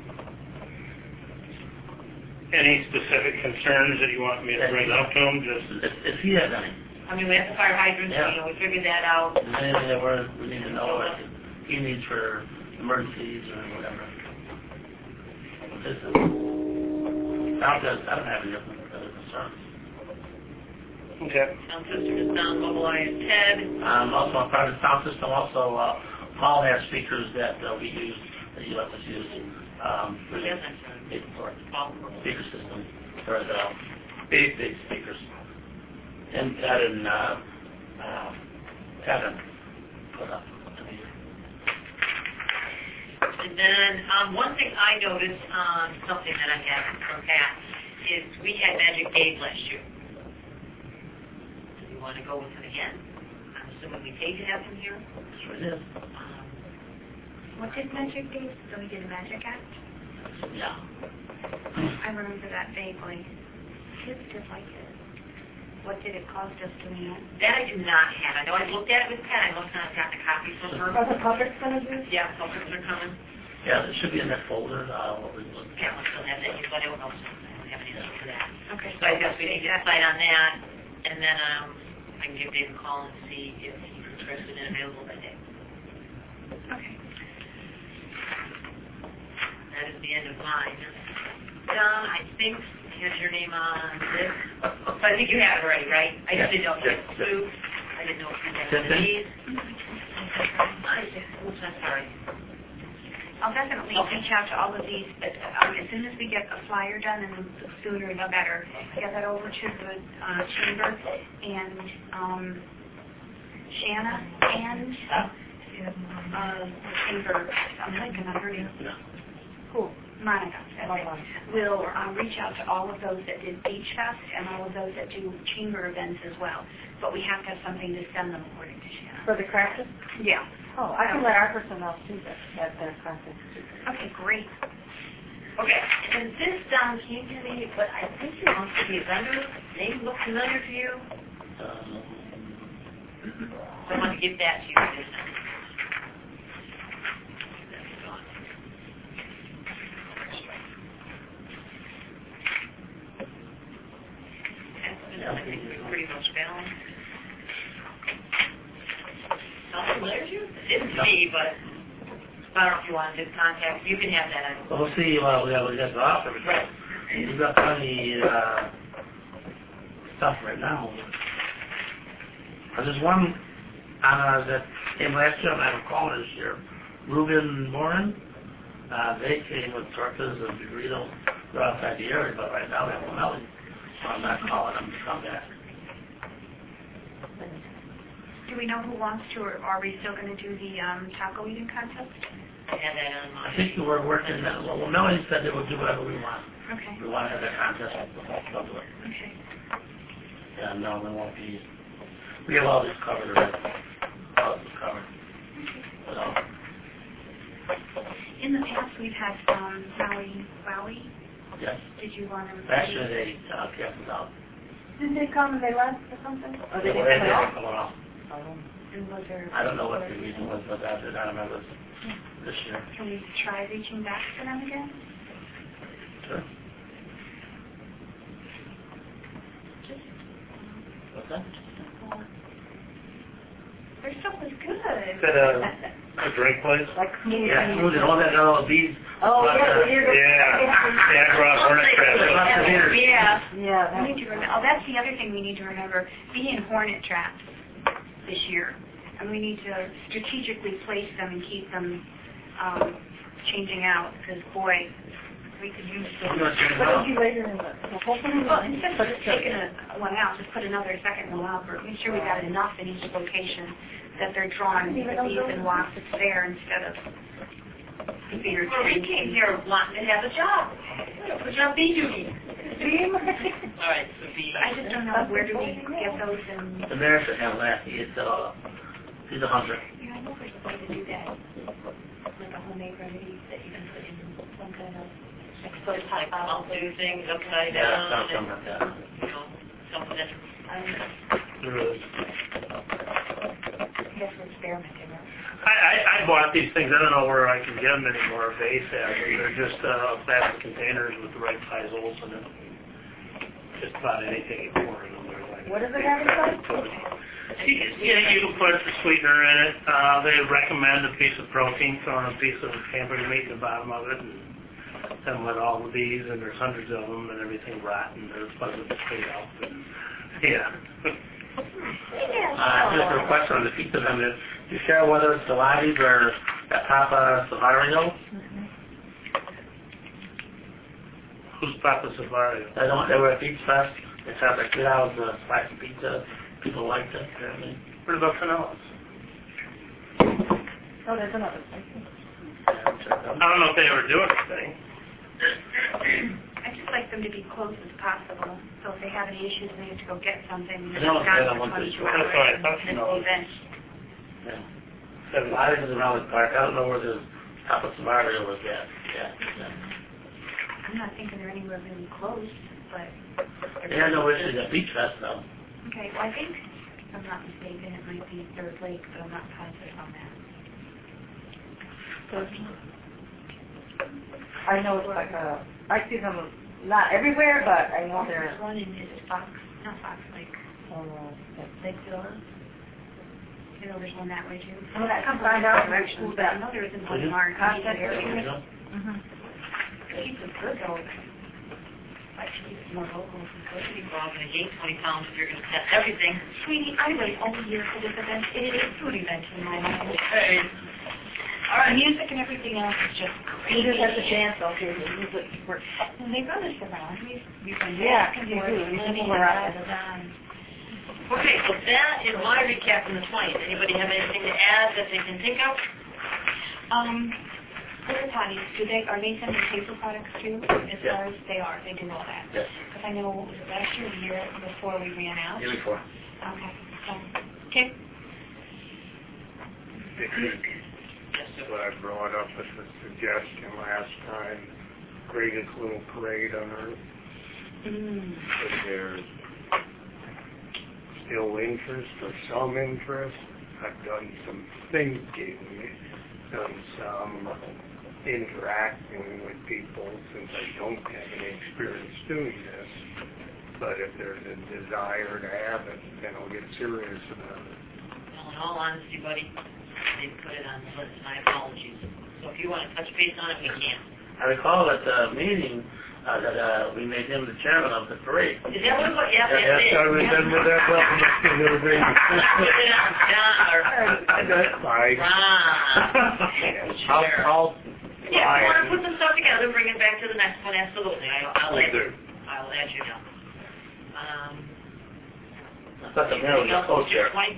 F: Any specific concerns that you want me to bring up to him? Just
C: If, if he has any,
B: I mean, we have the fire hydrants,
C: Yeah.
B: you know, we figured that out.
C: is there anything that we're, we need to know that he needs for emergencies or whatever? This is, I don't, I don't have any other other concerns.
F: okay.
B: Sound system is down, mobilize Ted.
C: Um, also, on part of the sound system, also, uh, Paul has speakers that uh, we use, that you let us use, um, for the
B: Yes.
C: for speaker system, for the big, big speakers. And that in, uh, uh, Kevin put up.
B: And then um, one thing I noticed on something that I had from Pat is we had Magic Dave last year. Do you want to go with it again? I'm assuming we paid to have him here.
C: Sure it is.
B: Um,
A: What did Magic do? So we did a Magic Act?
C: Yeah.
A: I remember that vaguely. Kids did like it. What did it cost us to know?
B: that I do not have. I know I looked at it with Pat. I must not have gotten a copy from her.
D: Are the puppets going to do?
B: Yeah, puppets are coming.
C: Yeah, it should be in that folder, uh, what we look
B: Pat will still have that, but I don't know. I don't have anything for that.
A: Okay.
B: So I guess we need to decide on that, and then um, I can give Dave a call and see if he's interested and available that day.
A: Okay.
B: That is the end of mine. Don, I think has your name on this. So I think you have it already, right? I just didn't know if you had Sue. I didn't know if you had one of these. I just, oops, I'm sorry.
A: I'll definitely
B: Okay.
A: reach out to all of these, but um, as soon as we get a flyer done, and the sooner the better, get that over to the uh, chamber, and um, Shanna and uh, the chamber, I'm thinking of her name.
C: Yeah.
A: Who? Monica. that's it.
D: Monica.
A: Will um, reach out to all of those that did Beach Fest and all of those that do chamber events as well. But we have to have something to send them according to Shanna.
D: For the crafters?
A: Yeah.
D: Oh, I can let our person know too, that, that their contact too.
A: Okay, great.
B: Okay, and this, Don, can you tell me, but I think he wants to be a vendor. Name look familiar to you?
C: Um,
B: So I want to give that to you this time. That's gone. I think it's pretty much balanced. Sounds familiar to you? It didn't to me, but I don't know if you want his contact. You can have that. I
C: Well, we'll see what we have, we have to offer.
B: Right.
C: We've got plenty, uh, stuff right now. Uh, There's one, uh, that came last year, I'm having a call this year. Ruben Morin, uh, they came with tortas and burritos, they're outside the area, but right now they have one. So I'm not calling them to come back.
A: Do we know who wants to, or are we still going to do the um, taco eating contest?
B: I have that on
C: I
B: my...
C: think we're working, that- well, Melanie said they will do whatever we want.
A: Okay.
C: We want to have that contest, they'll do it.
A: Okay.
C: Yeah, no, there won't be, we have all this covered already. All this is covered. So,
A: In the past, we've had um, Maui, Maui.
C: yes.
A: Did you want to?
C: Actually, they, uh, kept us out.
D: Did they come and they left or something? Or they
C: They
D: didn't come at all?
C: come off.
A: And was there?
C: I don't know what the reason was, but I did not remember this year.
A: Can we try reaching back to them again?
C: Sure. What's that?
A: Their stuff was good.
F: Is that a, a drink place?
D: Like community.
C: Yeah, smoothie, all that, all these.
D: Oh, yeah,
C: uh,
D: the ear-
F: Yeah, yeah, I brought Hornet Trap.
A: Yeah.
D: Yeah, that
A: We need to remember. Oh, that's the other thing we need to remember. Being hornet traps this year, and we need to strategically place them and keep them um, changing out. Because boy, we could use
C: I'm
A: those.
C: gonna turn it
D: What
C: off.
D: did you later in the, the whole thing?
A: Well, instead of just taking a, one out, just put another second one out, or make sure we got enough in each location that they're drawn these and walks it's there instead of fear.
B: Well, we came here wanting to have a job. What job be doing? All right, so B.
A: I just don't know, where do we get those and,
C: The mayor should have that. He's, uh, he's a hunter.
A: yeah, I know there's a way to do that. Like a homemade remedy that you can put in some kind of, like, put
B: Just like I'll do things upside
C: Yeah,
B: down.
C: something like that.
B: and, You know, something that,
A: um,
C: There is.
A: I guess we're experimenting, right?
F: I, I, I bought these things, I don't know where I can get them anymore, base at. They're just, uh, plastic containers with the right size holes in them. Just about anything you pour in them. They're like-
D: What does it have inside?
F: Yeah, you can put a sweetener in it. Uh, they recommend a piece of protein, throwing a piece of hamburger meat in the bottom of it, and then let all of these, and there's hundreds of them, and everything rotten. They're pleasant to clean out. Yeah.
C: Uh, just a request on the pizza vendor. Do you share whether it's Pilates or that Papa Savario?
F: Who's Papa Savario?
C: They don't, they were at Beach Fest. They have like two hours of spicy pizza. People liked it, apparently.
F: What about Pinellas?
D: Oh, there's another place.
C: Yeah, I'm sure
F: I don't know if they ever do anything.
A: I'd just like them to be close as possible, so if they have any issues and they have to go get something,
C: I
A: they're
C: know
A: not
C: it's
A: gone
C: better
A: for
C: once
A: twenty-two
C: it's-
A: hours.
F: That's what I thought,
A: and
F: you
A: miss
F: know.
A: the event.
C: Yeah. Pilates is around the park. I don't know where the Papa Savario was at. Yeah. yeah.
A: I'm not thinking they're anywhere really close, but.
C: They had no issues at Beach Fest, though.
A: Okay, well, I think, if I'm not mistaken, it might be Third Lake, but I'm not positive on that.
D: I know it's like a, I see them not everywhere, but I know they're,
A: There's one in, is it Fox, not Fox Lake,
D: uh,
A: Lake Villa? You know, there's one that way too.
D: I'm gonna
A: Come
D: find out
A: directions,
D: who's
A: but I
D: that.
A: know there isn't
C: Mhm.
A: one in our
D: Contact
A: area.
C: There you go.
D: mhm.
A: Pizza's good though. Like, it's more local, it's good.
B: We're all gonna gain twenty pounds if you're gonna test everything.
A: Sweetie, I wait all year for this event. It is a food event in my mind.
B: Hey. All
A: The
B: right.
A: music and everything else is just
D: You
A: crazy.
D: just have to dance, okay, the music works.
A: And they run us around. We've, we've been
D: Yeah,
A: back and
D: you
A: forth,
D: do. You
A: money
D: move
A: and
D: around.
A: da, da, da.
B: Okay, so that is my recap from the twentieth. Anybody have anything to add that they can think of?
A: Um, porta potties, do they, are they sending paper products too? As
C: Yeah.
A: far as they are, they do all that?
C: Yes.
A: Because I know, was it last year, or the year before we ran out?
C: Year before.
A: Okay, so, okay.
F: That's what I brought up as a suggestion last time. Greatest little parade on earth.
A: Mm.
F: If there's still interest or some interest, I've done some thinking, done some interacting with people since I don't have any experience doing this. But if there's a desire to have it, then I'll get serious about it.
B: Well, in all honesty, buddy, they put it on the list. My apologies. So if you want to touch base on it, we can.
C: I recall at the meeting uh, that uh, we made him the chairman of the parade.
B: Is that what? what- Yeah,
C: Yeah,
B: that's
F: Yes,
B: it.
F: I remember that well. Mister Little Baby.
B: Put it on John or
F: Right.
B: Ron.
C: I'll,
B: Sure.
C: I'll,
B: Yeah, if you want to put some stuff together, bring it back to the next one. Absolutely, I'll, I'll
F: Will
B: let
F: do.
B: you. I'll let you know. Um,
C: I thought the mayor was
B: anything
C: a
B: else on
C: co-chair.
B: July?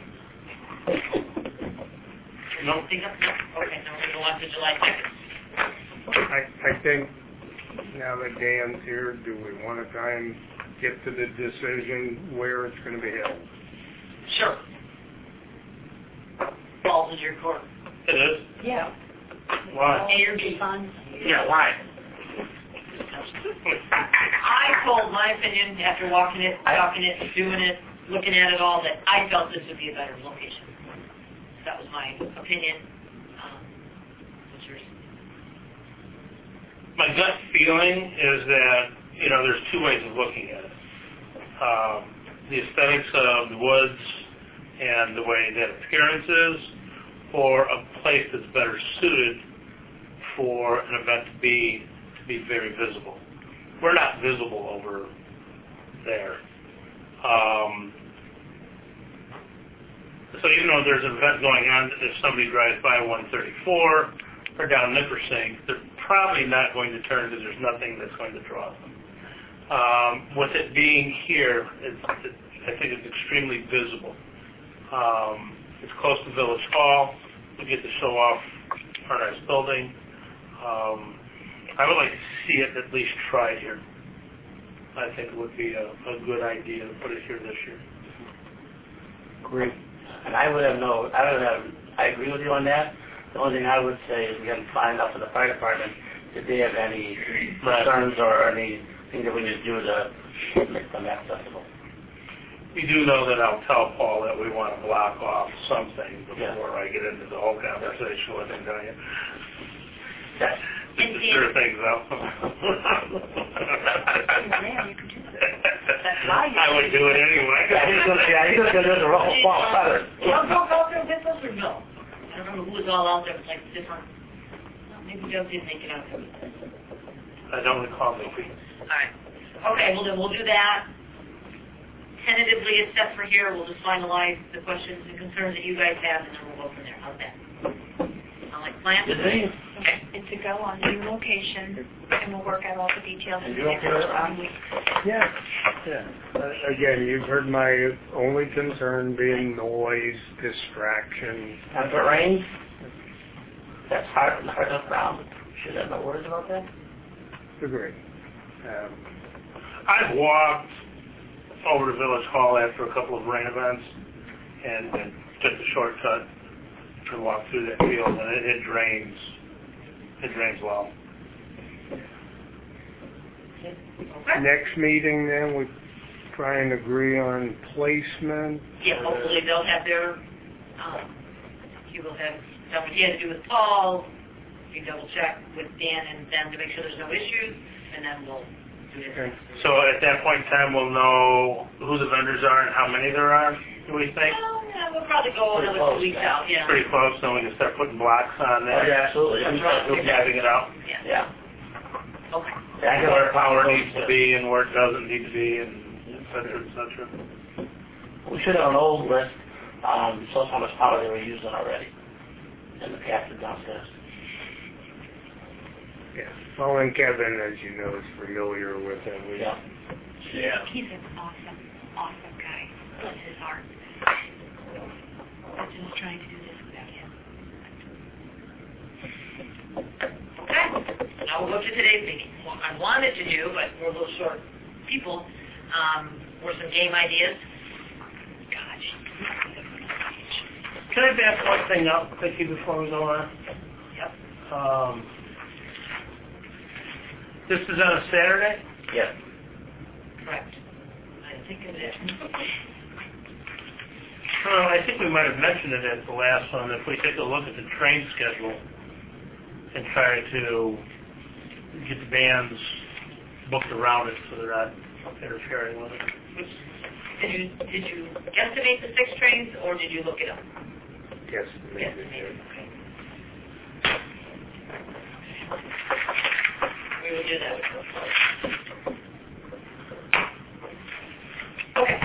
F: No.
B: Anything else? No? Okay, now we're gonna go on to July second.
F: I, I think now that Dan's here, do we want to try and get to the decision where it's going to be held?
B: Sure. Balls in your court.
F: It is.
A: Yeah.
F: Why?
B: A or B.
A: Fun.
C: Yeah, why?
B: I told my opinion after walking it, talking it, doing it, looking at it all, that I felt this would be a better location. That was my opinion. Um, what's yours?
F: My gut feeling is that, you know, there's two ways of looking at it. Um, the aesthetics of the woods and the way that appearance is, or a place that's better suited for an event to be to be very visible. We're not visible over there. Um, so even though there's an event going on, if somebody drives by one thirty-four or down Nippersink, they're probably not going to turn because there's nothing that's going to draw them. Um, with it being here, it's, it, I think it's extremely visible. Um, it's close to Village Hall. We get to show off our nice building. Um, I would like to see it at least tried here. I think it would be a, a good idea to put it here this year.
C: Great. And I would have no, I would have, I agree with you on that. The only thing I would say is we got to find out from the fire department if they have any concerns or anything that we need to do to make them accessible.
F: You do know that I'll tell Paul that we want to block off something before
C: Yeah.
F: I get into the whole conversation with him, don't you?
C: Yes.
F: Just to stir things up. I would do it anyway.
C: Yeah, he's gonna, yeah, he's gonna do the whole fall feather.
B: Well, go go through business or no? I don't remember who was all out there. It was like different. Well, maybe Joe did make it out there.
F: I don't recall me.
B: All right. Okay, well then we'll do that. Tentatively, it's set for here. We'll just finalize the questions and concerns that you guys have, and then we'll go from there. How's that? Sound like a plan?
C: Good thing.
B: Okay.
A: And to go on the new location, and we'll work out all the details.
C: And you're okay with it, Ron?
F: Yeah. Yeah. Uh, again, you've heard my only concern being noise, distraction.
C: And if it rains, that's hard, hard enough ground. Should have no worries about that.
F: Agree. Um, I've walked over to Village Hall after a couple of rain events and, and took the shortcut and walked through that field, and it, it drains. It drains well.
B: Okay.
G: Next meeting, then, we try and agree on placement.
B: Yeah, hopefully they'll have their, um, he will have done what he had to do with Paul. You double check with Dan and them to make sure there's no issues, and then we'll do it.
G: Okay.
F: So at that point in time, we'll know who the vendors are and how many there are, do we think?
B: Well, yeah, we'll probably go
C: Pretty
B: another
C: close,
B: two weeks
C: yeah.
B: out, yeah.
F: Pretty close, then we can start putting blocks on
C: Oh,
F: there.
C: yeah, absolutely.
B: That's right.
F: We'll mapping it out.
B: Yeah.
C: Yeah.
B: Okay.
C: Yeah,
F: Where power needs to be and where it doesn't need to be, and et cetera, et cetera.
C: We should have an old list, um, shows how much power they were using already in the cabinet downstairs.
G: Yeah. Well, and Kevin, as you know, is familiar with it. We,
C: Yeah.
F: Yeah.
A: He's an awesome, awesome guy. Bless his heart. I'm just trying to do this without him.
B: Okay. Now we'll go to today's meeting. What I wanted to do, but we're a little short people, um, were some game ideas.
A: Gosh.
F: Can I back one thing up quickly before we go on?
B: Yep.
F: Um, this is on a Saturday?
C: Yes.
B: Correct. I think it is.
F: Well, I think we might have mentioned it at the last one. If we take a look at the train schedule and try to get the bands booked around it so they're not interfering with it.
B: Did you did you guesstimate the six trains, or did you look it up?
G: yes, maybe.
B: Guesstimated. Okay. We will do that. Okay.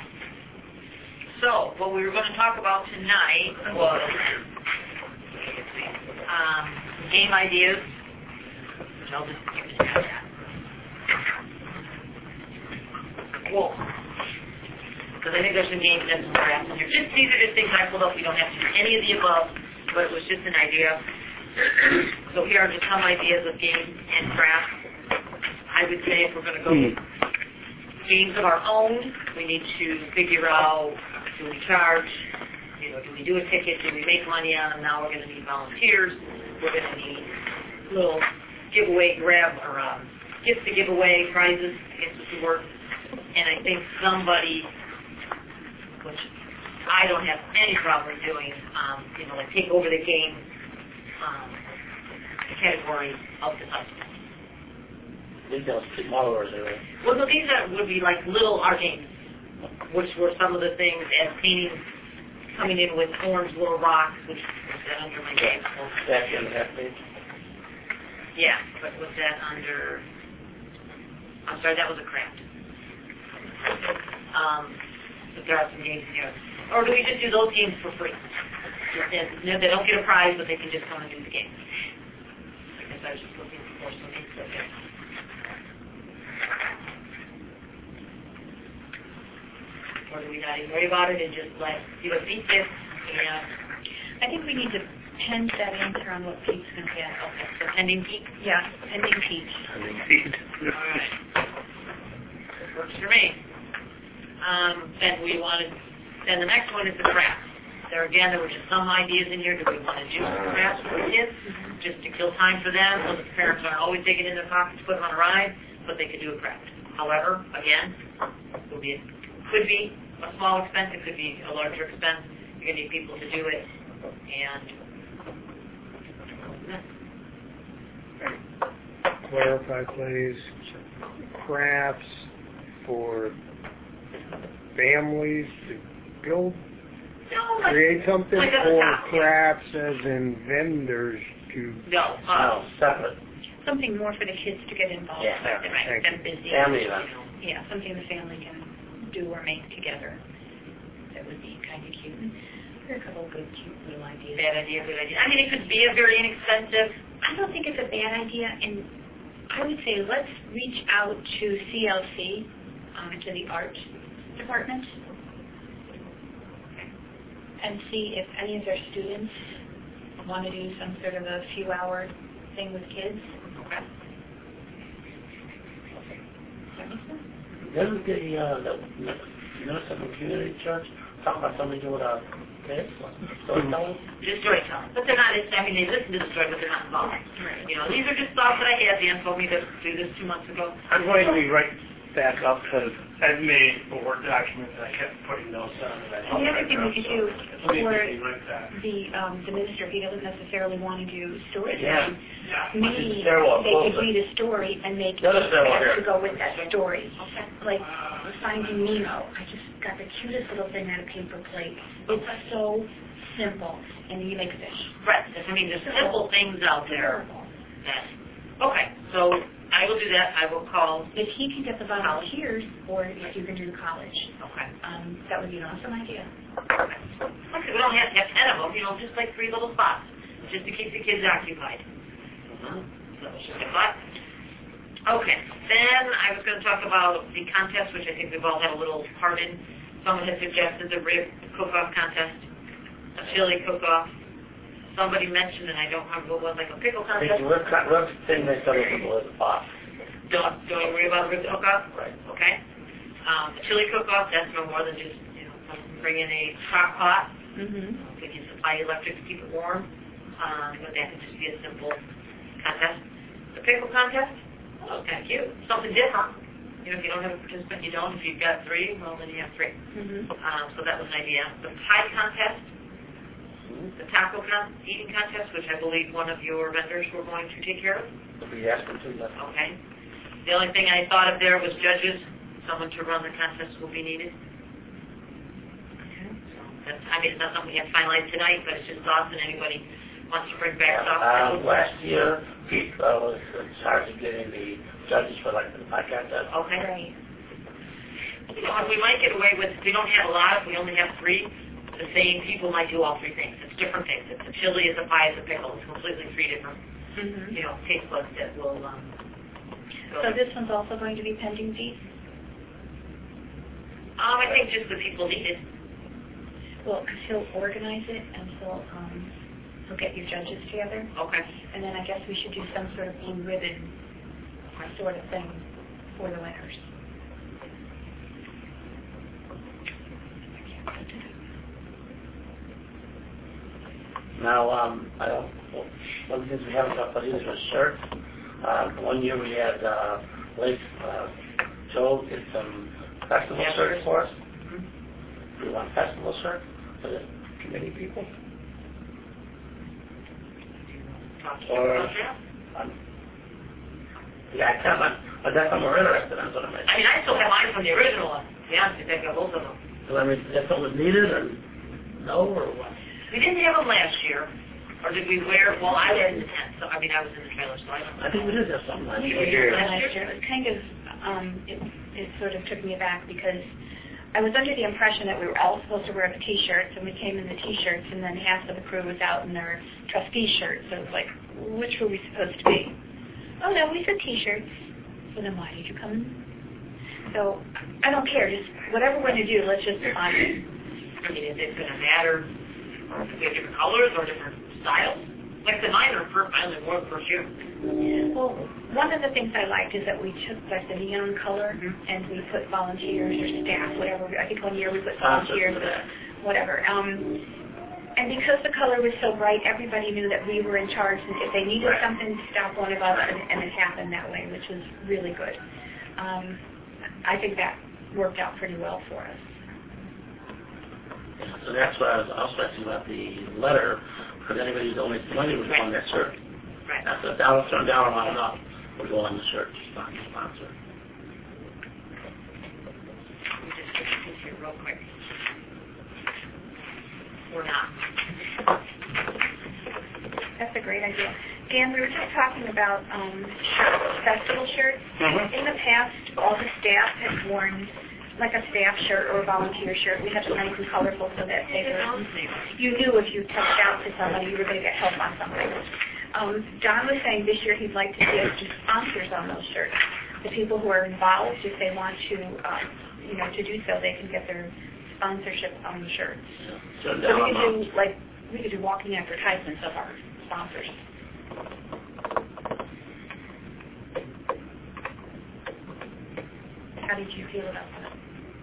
B: So, what we were going to talk about tonight was um, game ideas. I'll just, you just have that. Whoa. Because I think there's some games that are happening here. Just these are just things I pulled up. We don't have to do any of the above, but it was just an idea. So here are just some ideas of games and crafts. I would say if we're going to go with games of our own, we need to figure out, do we charge, you know, do we do a ticket, do we make money on them? Now we're going to need volunteers. We're going to need little giveaway grab or um, gifts to give away, prizes, I guess is the word. And I think somebody, which I don't have any problem doing, um, you know, like take over the game um, category of the husband.
C: I think that was two followers there.
B: Well, no, these are, would be like little art games, which were some of the things as painting, coming in with orange little rocks, which was that under my game.
C: Back in that page.
B: Yeah, but was that under, I'm sorry, that was a craft. Um, but there are some games here. Or do we just do those games for free? And, you know, they don't get a prize, but they can just come and do the game. I guess I was just looking for some input here. Or do we not even worry about it and just let, see what Pete says? Yeah.
A: I think we need to pen that answer on what Pete's going to get.
B: Okay, so pending Pete?
A: Yeah, pending Pete.
E: Pending Pete.
B: All right. Works for me. Um, then we wanted, then the next one is the crafts. There again, there were just some ideas in here. Do we want to do some crafts for the kids, just to kill time for them, so that the parents aren't always digging in their pockets to put them on a ride, but they could do a craft. However, again, it would be, could be a small expense, it could be a larger expense. You're going to need people to do it, and
G: Clarify, please. Crafts for families to build,
B: no, like,
G: create something,
B: like at the
G: or
B: top, yeah.
G: crafts as in vendors to...
B: No, uh,
C: No, separate.
A: Something more for the kids to get involved
C: Yeah,
A: with, right?
G: thank
A: Them busy.
C: Family
A: you
C: event.
A: know. Yeah, something the family can do or make together. That would be kind of cute. And there are a couple of good, cute little ideas.
B: bad idea, good idea. I mean, it could be a very inexpensive.
A: I don't think it's a bad idea, and I would say let's reach out to C L C, um, to the art department, and see if any of their students want to do some sort of a few-hour thing with kids.
B: Okay.
A: Does that make sense?
C: Didn't the, uh, the Minnesota Community Church talk about something to do with our kids? Storytelling?
B: Just storytelling. But they're not, I mean, they listen to the story, but they're not involved.
A: Right.
B: You know, these are just thoughts that I had. Dan told me to do this two months ago.
F: I'm going to be right back up because I've made a Word document and I kept putting notes on it.
A: And the other thing we could do
F: Let me
A: for
F: be right back.
A: the um, the minister, if he doesn't necessarily want to do
C: Yeah.
A: storytelling, maybe
C: It's terrible.
A: they could read a story and make
C: The other terrible
A: it
C: here.
A: to go with that story. Like Finding Nemo, I just got the cutest little thing on a paper plate. It's so simple, and you make fish.
B: Right. I mean, there's simple things out there. That, okay, so I will do that. I will call.
A: If he can get the volunteers, or if you can do the college,
B: Okay.
A: um, that would be an awesome idea.
B: Okay. Okay, we don't have to have ten of them, you know, just like three little spots, just to keep the kids occupied.
C: Mhm.
B: So it's just a thought. Okay, then I was going to talk about the contest, which I think we've all had a little part in. Someone had suggested the rib cook-off contest, a chili cook-off. Somebody mentioned, and I don't remember what it was, like a pickle
C: I think
B: contest.
C: the rib, cut- rib thing they said was was a box.
B: Don't, don't worry about rib cook-off.
C: Right.
B: Okay. Um, the chili cook-off, that's no more than just, you know, bring in a crock pot.
A: Mm-hmm.
B: We can supply electric to keep it warm. Um, but that could just be a simple contest. The pickle contest, oh, kind of cute. Something different. You know, if you don't have a participant, you don't. If you've got three, well, then you have three.
A: Mm-hmm.
B: Um, so that was an idea. The pie contest, the taco con- eating contest, which I believe one of your vendors were going to take care of.
C: If we ask them to, yes.
B: Okay. The only thing I thought of there was judges. Someone to run the contest will be needed. Okay. So that's, I mean, it's not something we have to finalize tonight, but it's just thoughts, and anybody wants to bring back stuff.
C: Uh, last year, Pete uh, was in charge of getting the judges for like the pie contest.
B: Okay.
A: Right.
B: You know, and we might get away with, if we don't have a lot, if we only have three, the same people might do all three things. It's different things. It's a chili, it's a pie, it's a pickle. It's completely three different,
A: Mm-hmm.
B: you know, taste buds that will, um, go
A: So
B: there.
A: this one's also going to be pending fees?
B: Um, I think just the people needed.
A: Well, because he'll organize it, and he'll, um, he'll get your judges together,
B: Okay.
A: and then I guess we should do some sort of blue ribbon sort of thing for the winners.
C: Now, um, I don't, well, one of the things we haven't talked about either was shirts. Uh, one year we had, uh, Lake, uh, Joe did some festival
B: Yeah,
C: shirts
B: sure.
C: for us.
B: Mm-hmm.
C: Do you want festival shirts for the committee people?
B: Talk to
C: Or-
B: you about that.
C: Um, yeah, I kind of, but that's what we're interested in, sort of.
B: I mean, I still have mine from the original one. Yeah, I think I got both of them.
C: So, I mean, if it was needed or no, or what?
B: We didn't have them last year, or did we wear? Well, I was in the tent, so I mean, I was in the trailer, so I don't know.
C: I think we did have something last
A: We
C: year.
A: did
B: Last
A: last
B: year?
A: year. It was kind of, um, it, it sort of took me aback because I was under the impression that we were all supposed to wear the T-shirts, and we came in the T-shirts, and then half of the crew was out in their trustee shirts. So it was like, which were we supposed to be? Oh, no, we said T-shirts. So then why did you come in? So I don't care. Just whatever we're going to do, let's just define it.
B: I mean, is it going to matter if we have different colors or different styles? Like the mine are first, I only wore the first year.
A: Well, one of the things I liked is that we took like the neon color
B: Mhm.
A: and we put volunteers or staff, whatever. I think one year we put volunteers, whatever. Um, and because the color was so bright, everybody knew that we were in charge. And if they needed
C: Right.
A: something, stop one of us, and, and it happened that way, which was really good. Um, I think that worked out pretty well for us.
C: So that's why I was also asking about the letter, because anybody who donates money would go on that shirt.
B: Right.
C: That's a down, turn down amount enough would go on the shirt, sponsor, sponsor.
B: Let me just get this here real quick. Or not.
A: That's a great idea. Dan, we were just talking about um, shirts, festival shirts.
C: Mhm.
A: In the past, all the staff had worn like a staff shirt or a volunteer shirt. We had them nice and colorful so that they were, you knew if you touched out to somebody, you were going to get help on something. Um, Don was saying this year he'd like to see us do sponsors on those shirts. The people who are involved, if they want to, um, you know, to do so, they can get their sponsorship on the shirts.
C: Turn
A: So
C: down
A: we could
C: amount.
A: do like we could do walking advertisements of our sponsors. How did you feel about that?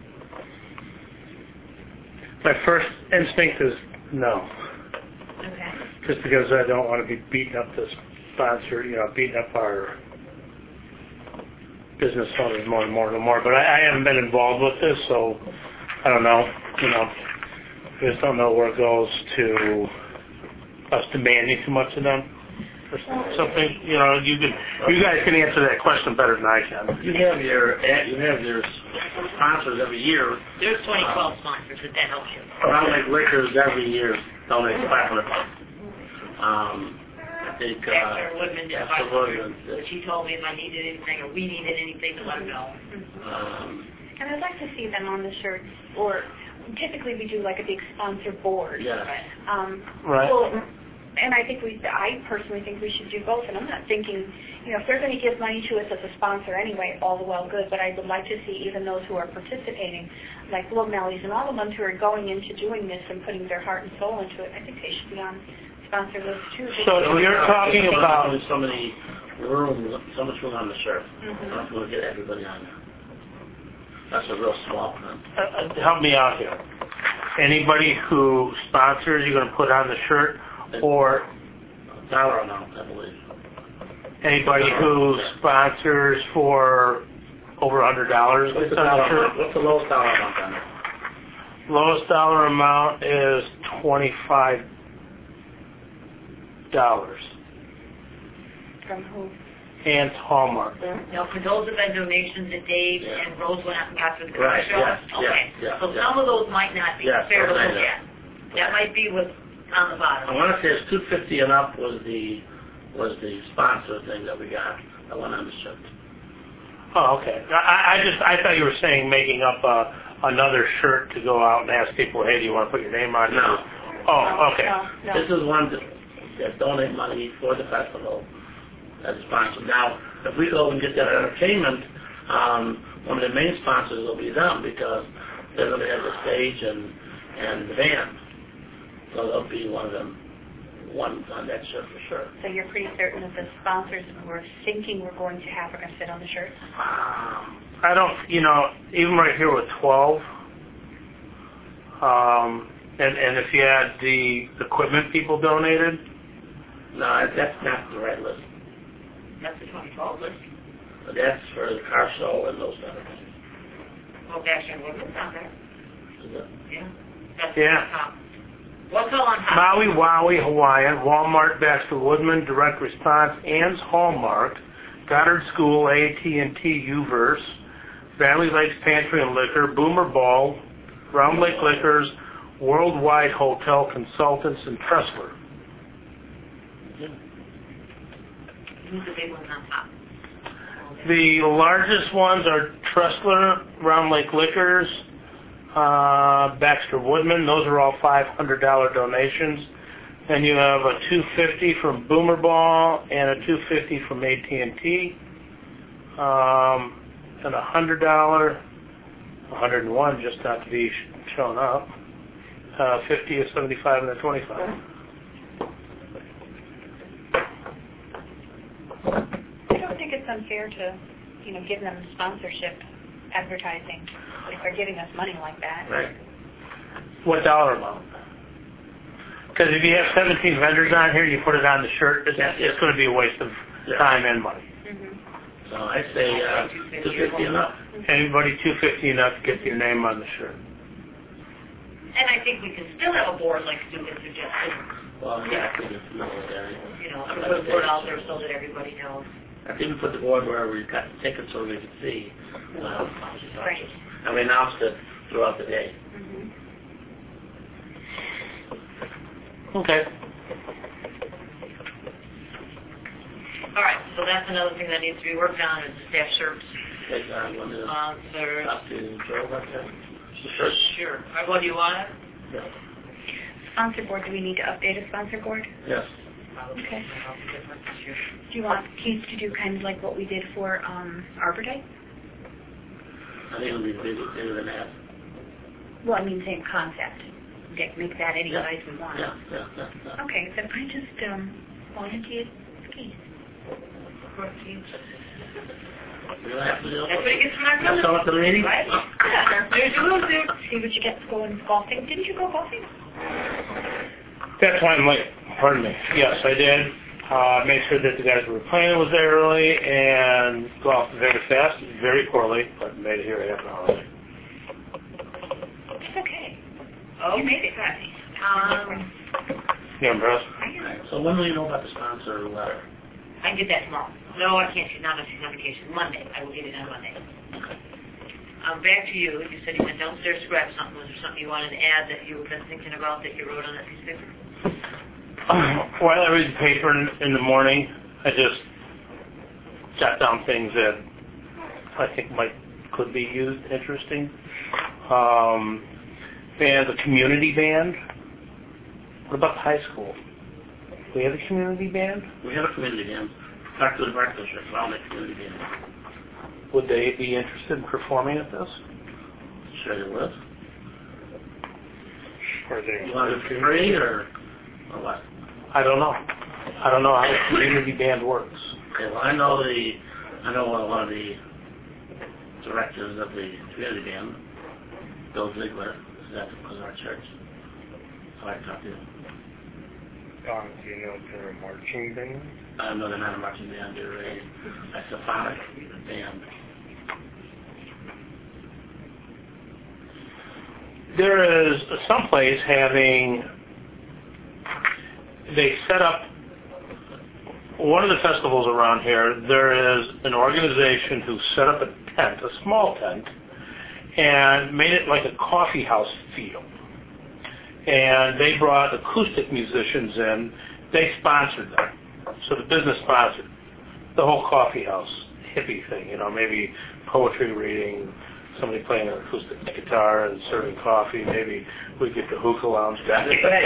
G: My first instinct is no,
A: Okay.
G: just because I don't want to be beating up the sponsor, you know, beating up our business owners more and more and more. But I, I haven't been involved with this, so I don't know. You know, I just don't know where it goes to us demanding too much of them or something. You know, you can, you guys can answer that question better than I can.
C: You have your ad- you have your sponsors every year.
B: There's twenty twelve sponsors, if that helps you.
C: Around like Liquors every year donates five hundred bucks. Um, I think uh,
B: After Woodman did
C: after
B: five hundred,
C: Woodman,
B: which he told me if I needed anything or we needed anything to let him know.
C: um,
A: And I'd like to see them on the shirts, or typically we do like a big sponsor board.
C: yeah.
A: Um,
G: Right.
A: Well, and I think we, I personally think we should do both. And I'm not thinking, you know, if they're going to give money to us as a sponsor anyway, all the well good. But I would like to see even those who are participating, like Globe Mellies and all the ones who are going into doing this and putting their heart and soul into it. I think they should be on sponsor list too.
G: So you're talking about
C: There's so many room, so much room on the shirt.
A: Mhm.
C: I'm not going to get everybody on there. That's a real small print.
G: Uh, uh, help me out here. Anybody who sponsors, you're going to put on the shirt, or
C: Dollar amount, I believe.
G: anybody who sponsors for over a hundred dollars
C: What's
G: gets
C: the
G: on
C: dollar
G: the shirt.
C: amount? What's the lowest dollar amount on it?
G: Lowest dollar amount is twenty-five dollars.
A: From who?
G: And Hallmark.
B: Now, for those have been donations that Dave
C: Yeah.
B: and Rose went out and got through the
C: Right,
B: commercial.
C: yes, yes,
B: Okay,
C: yes,
B: so
C: yes.
B: some of those might not be
C: Yes,
B: fair to
C: those I
B: look
C: know.
B: at. That might be what's on the
C: I
B: bottom.
C: want to say it's two fifty and up was the was the sponsor thing that we got. That went on the shirt.
G: Oh, okay. I, I just I thought you were saying making up uh, another shirt to go out and ask people, hey, do you want to put your name on it?
C: No.
G: Oh, okay.
A: No, no.
C: This is one that, that donate money for the festival as a sponsor. Now, if we go and get that entertainment, um, one of the main sponsors will be them because they're going to have the stage and and the band. So they'll be one of them, one on that shirt for sure.
A: So you're pretty certain that the sponsors we're thinking we're going to have are going to fit on the shirt?
C: Um,
G: I don't, you know, even right here with twelve, um, and, and if you add the equipment people donated,
C: no, that's not the right list.
B: That's the twenty twelve list.
C: But that's for the car show and those kind of things.
B: Well, Bastion Woodman's on there.
C: Is it?
B: Yeah. That's
G: Yeah.
B: on top. What's all on top?
G: Maui Wowie Hawaiian, Walmart, Baxter Woodman, Direct Response, Ann's Hallmark, Goddard School, A T and T U-verse, Valley Lakes Pantry and Liquor, Boomer Ball, Round Lake Liquors, Worldwide Hotel Consultants, and Tressler.
B: Who's the big ones on top?
G: The largest ones are Tressler, Round Lake Liquors, uh, Baxter Woodman. Those are all five hundred dollars donations. Then you have a two hundred fifty dollars from Boomer Ball and a two hundred fifty dollars from A T and T. Um, and a one hundred dollars, one hundred one just not to be sh- shown up. Uh, fifty, a seventy-five, and a twenty-five.
A: I don't think it's unfair to, you know, give them sponsorship advertising if they're giving us money like that.
C: Right.
G: What dollar amount? Because if you have seventeen vendors on here, you put it on the shirt, it's,
C: Yeah.
G: it's going to be a waste of
C: Yeah.
G: time and money.
A: Mm-hmm.
C: So I say uh, two fifty enough.
G: Anybody two hundred fifty enough to get your name on the shirt.
B: And I think we can still have a board like Stu had suggested.
C: Well, yeah, I think it's military.
B: You know, to put the board out there so that everybody knows.
C: I think we put the board where we've got the tickets so we can see. Uh,
A: Right.
C: and we announced it throughout the day.
A: Mm-hmm.
G: Okay.
B: All right, so that's another thing that needs to be worked on is the staff shirts.
C: Okay, so I'm going to
B: Sponsors.
C: talk to Joe about that. The shirt?
B: Sure. All right, what do you want?
C: Yeah.
A: Sponsor board, do we need to update a sponsor board?
C: Yes.
A: Okay. Do you want Keith to do kind of like what we did for um, Arbor Day?
C: I think it'll be bigger, bigger than that.
A: Well, I mean, same concept. Get, make that any
C: Yeah.
A: size we want.
C: Yeah, yeah, yeah. yeah.
A: Okay, then I just um, volunteered Keith.
C: We don't have to do
B: That's what he gets from our
C: That's
B: company.
C: all at the meeting?
B: Right? There's your loser.
A: See what you get going golfing. Didn't you go golfing?
G: That's why I'm late. Pardon me. Yes, I did. Uh, made sure that the guys who were playing was there early and golfed very fast, very poorly, but made it here half an hour late.
A: It's okay.
B: Oh,
A: You made it, Patty.
B: Um,
G: You impressed?
C: Right. So when will you know about the sponsor letter?
B: I can get that tomorrow. No, I can't. She's not on she's on vacation. Monday. I will get it on Monday. Um, back to you. You said you went downstairs to grab something. Was there something you wanted to add that you've been thinking about that you wrote on that piece of paper?
G: While I read the paper in, in the morning, I just jot down things that I think might could be used interesting. Um, and the community band. What about the high school? Do we have a community band?
C: We have a community band. Talk to the breakfast shirt, around the community band.
G: Would they be interested in performing at this?
C: Sure they would.
E: Are they?
C: You want it for free or, or what?
G: I don't know. I don't know how the community band works.
C: Okay, well, I know the, I know one of the directors of the community band, Bill Ziegler, is at the our church. So I talked to him.
E: Um, do you know if they're a marching band?
C: I know they're not a marching band, they're a, a symphonic band.
G: There is someplace having, they set up, one of the festivals around here, there is an organization who set up a tent, a small tent, and made it like a coffee house feel. And they brought acoustic musicians in. They sponsored them. So the business sponsored the whole coffee house hippie thing, you know, maybe poetry reading, somebody playing an acoustic guitar and serving coffee. Maybe we get the hookah lounge guy.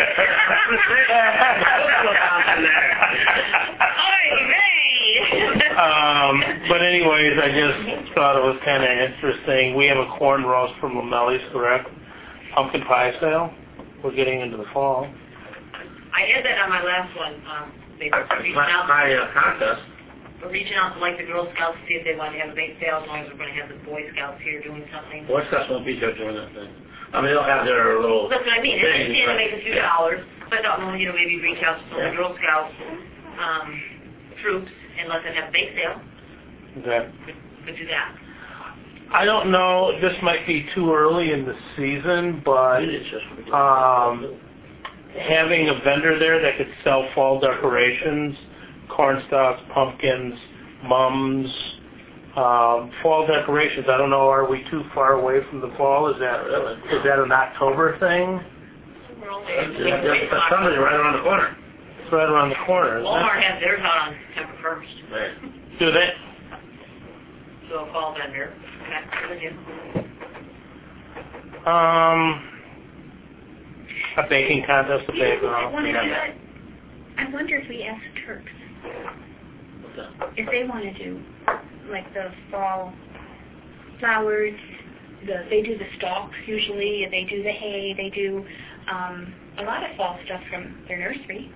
G: um, but anyways, I just thought it was kind of interesting. We have a corn roast from Lamelli's, correct? Pumpkin pie sale. We're getting into the fall.
B: I had that on my last one. Um, they were reaching
C: Last
B: out,
C: pie uh, contest.
B: we're reaching out to like the Girl Scouts to see if they want to have a bake sale. As long as we're going to have the Boy Scouts here doing something.
C: Boy Scouts won't be here doing that thing. I mean, they'll have their little...
B: That's what I mean.
C: thing,
B: It's going to make a few
C: yeah.
B: dollars. But I thought, well, you know, maybe reach out to some of the
C: Yeah.
B: Girl Scout um, troops and let them have a bake sale.
G: Okay.
B: Could, could do that.
G: I don't know. This might be too early in the season, but
C: It's just...
G: um, having a vendor there that could sell fall decorations, corn stalks, pumpkins, mums, um, fall decorations. I don't know. Are we too far away from the fall? Is that is that an October thing?
B: We're only
C: Yeah, yeah, but somebody right around the corner.
G: It's right around the corner, isn't
B: Walmart
G: it?
B: has theirs out on September first.
C: Right.
G: Do they?
B: So a fall vendor. Okay, with you.
G: Um, a baking contest, a
A: You know,
G: baker.
A: I wonder,
G: Yeah.
A: you know what? I wonder if we ask Turks
C: What's that?
A: if they want to do like the fall flowers. The, they do the stalks usually. They do the hay. They do um, a lot of fall stuff from their nursery.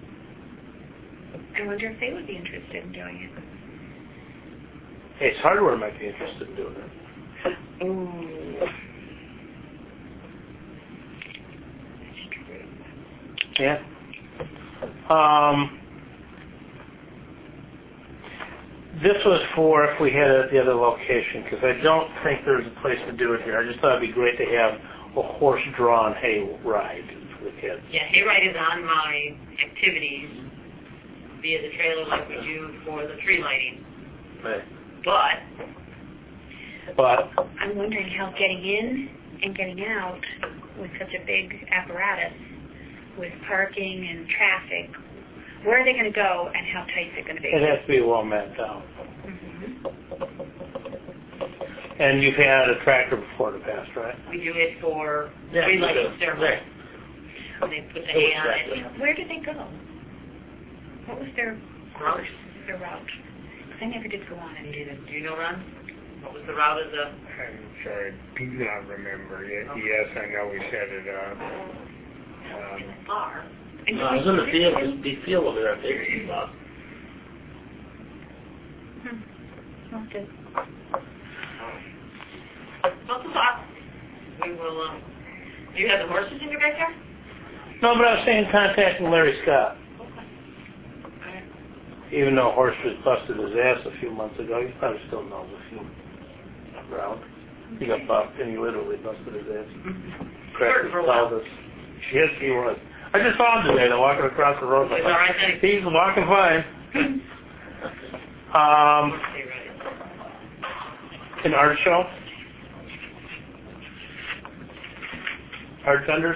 A: I wonder if they would be interested in doing it.
G: Ace Hardware might be interested in doing it.
B: Ooh.
G: Yeah. Um, this was for if we had it at the other location, because I don't think there's a place to do it here. I just thought it'd be great to have a horse-drawn hay ride for the kids.
B: Yeah, hayride is on my activities via the trailer like we do for the tree lighting.
G: Right.
B: But
G: But
A: I'm wondering how getting in and getting out with such a big apparatus, with parking and traffic, where are they going to go and how tight is it going to be?
G: it has to be well mapped out.
A: Mm-hmm.
G: And you've had a tractor before in the past, right?
B: we do it for
C: Yeah,
B: tree
C: we
B: lighting
C: do.
B: ceremony.
C: Right.
B: And they put the
C: It was
B: hay on
C: tractor.
B: it.
A: Where did they go? What was their
B: Route?
A: their route? 'Cause I never did go on it.
B: Do you know, Ron? What was the route of the...
F: I'm sorry, I do not remember. Ye-
B: Okay.
F: Yes, I know we set it up. Um,
B: It's far.
A: And
C: No, I was in the field, there's a big field over there, big spot.
A: Hmm. Well, good.
B: Well, it's a thought. We will, um... Do you have the horses in your backyard?
G: No, but I was saying contacting Larry Scott.
B: Okay.
G: Even though Horse was busted his ass a few months ago, he probably still knows a few around. He got bumped and he literally busted his ass.
B: Hurt for a while.
G: Called us. Yes, he was. I just saw him today. They're walking across the road.
B: He's all right then?
G: He's walking fine. Um,
B: Okay, right.
G: an art show. Art vendors.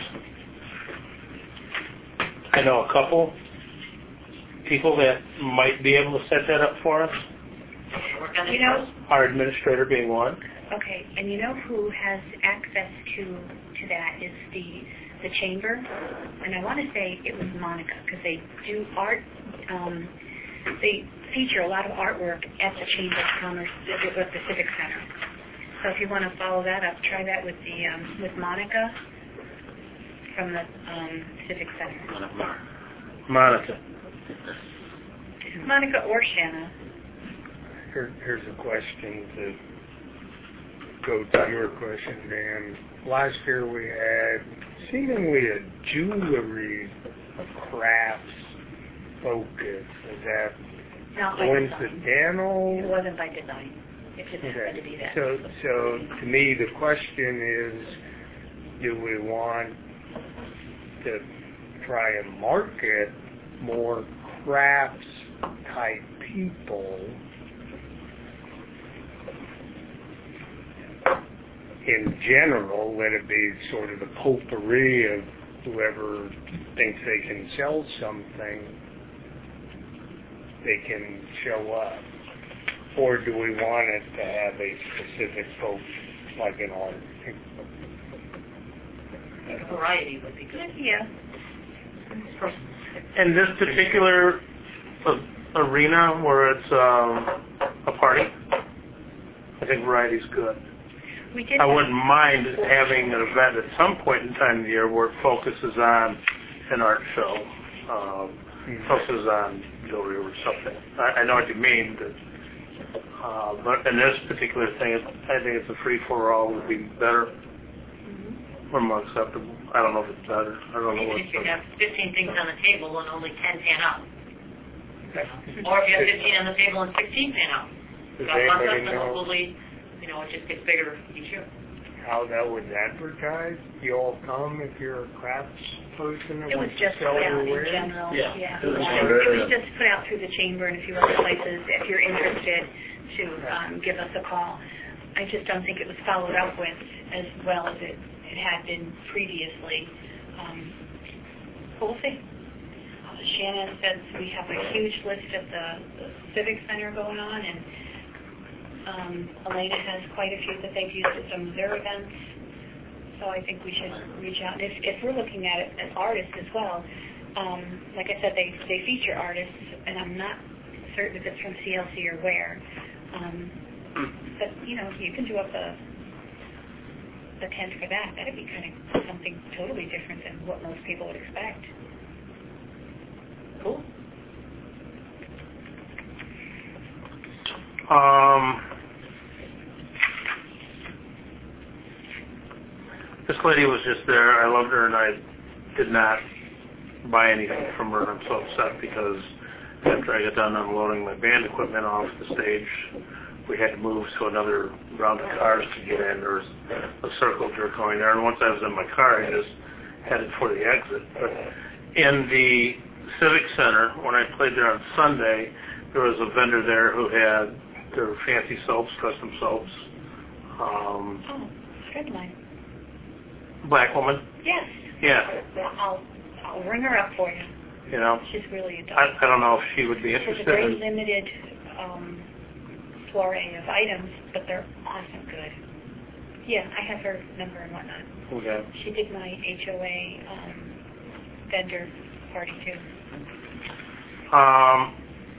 G: I know a couple people that might be able to set that up for us.
B: Work on it
A: You know,
B: first.
G: Our administrator being one.
A: okay, and you know who has access to to that is the the chamber, and I want to say it was Monica because they do art. Um, they feature a lot of artwork at the Chamber of Commerce with the Civic Center. So if you want to follow that up, try that with the um, with Monica from the um, Civic Center.
G: Monica.
A: Monica or Shanna.
F: Here, here's a question to go to your question, Dan. Last year we had seemingly a jewelry crafts focus. Is that
A: Not by design.
F: coincidental?
A: It wasn't by design. It just happened to be that.
F: So, so to me, the question is, do we want to try and market more crafts type people in general? Let it be sort of the potpourri of whoever thinks they can sell something, they can show up. Or do we want it to have a specific focus, like an art?
B: A variety would be good.
A: Yeah.
G: And this particular uh, arena where it's um, a party, I think variety's good.
A: We did.
G: I wouldn't mind having an event at some point in time of the year where it focuses on an art show, um, focuses on jewelry or something. I, I know what you mean, but, uh, but in this particular thing, I think it's a free-for-all would be better or more acceptable. I don't know if it's better. I don't know
B: Even
G: what's
B: if you
G: better.
B: have fifteen things on the table and only ten pan out. Or if you have fifteen on the table and sixteen pan out.
F: Does
B: God bless us,
F: anybody
B: and
F: know
B: hopefully, you know, it just gets bigger each year.
F: how that was advertised? You all come if you're a crafts person that
A: It was
F: wants
A: just
F: to sell
A: put out
F: your
A: in
F: wares?
A: general.
C: Yeah.
A: Yeah.
C: It was
A: It
C: just-
A: was, it was just put out through the chamber and a few other places. If you're interested, to um, give us a call. I just don't think it was followed up with as well as it, it had been previously. Um, but we'll see. Uh, Shannon says we have a huge list at the, the Civic Center going on, and um, Elena has quite a few that they've used at some of their events. So I think we should reach out. If, if we're looking at it as artists as well, um, like I said, they, they feature artists, and I'm not certain if it's from C L C or where. Um, but, you know, you can do up a, a tent for that. That'd be kind of something totally different than what most people would expect.
B: Cool.
G: Um, this lady was just there. I loved her, and I did not buy anything from her. And I'm so upset because after I got done unloading my band equipment off the stage, we had to move to another round of cars to get in. There was a circle jerk going there, and once I was in my car, I just headed for the exit. But in the Civic Center, when I played there on Sunday, there was a vendor there who had their fancy soaps, custom soaps. Um,
A: Oh, friend of mine.
G: black woman.
A: Yes.
G: Yeah.
A: I'll, I'll ring her up for you.
G: You know,
A: She's really a
G: I,
A: dog.
G: I don't know if she would be
A: There's a
G: interested
A: very
G: in.
A: limited um, soiree of items, but they're awesome good. Yeah, I have her number and whatnot.
G: Okay.
A: She did my H O A um, vendor party too.
G: Um,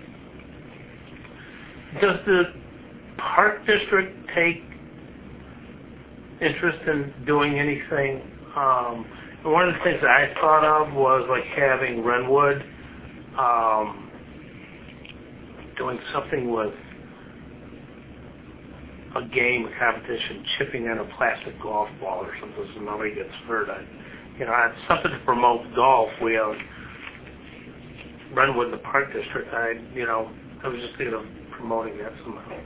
G: does the Park District take interest in doing anything? Um, one of the things that I thought of was like having Renwood um, doing something with a game, a competition, chipping in a plastic golf ball or something so nobody gets hurt. I, you know, it's something to promote golf. We have Renwood in the Park District. I, you know, I was just thinking of promoting that somehow.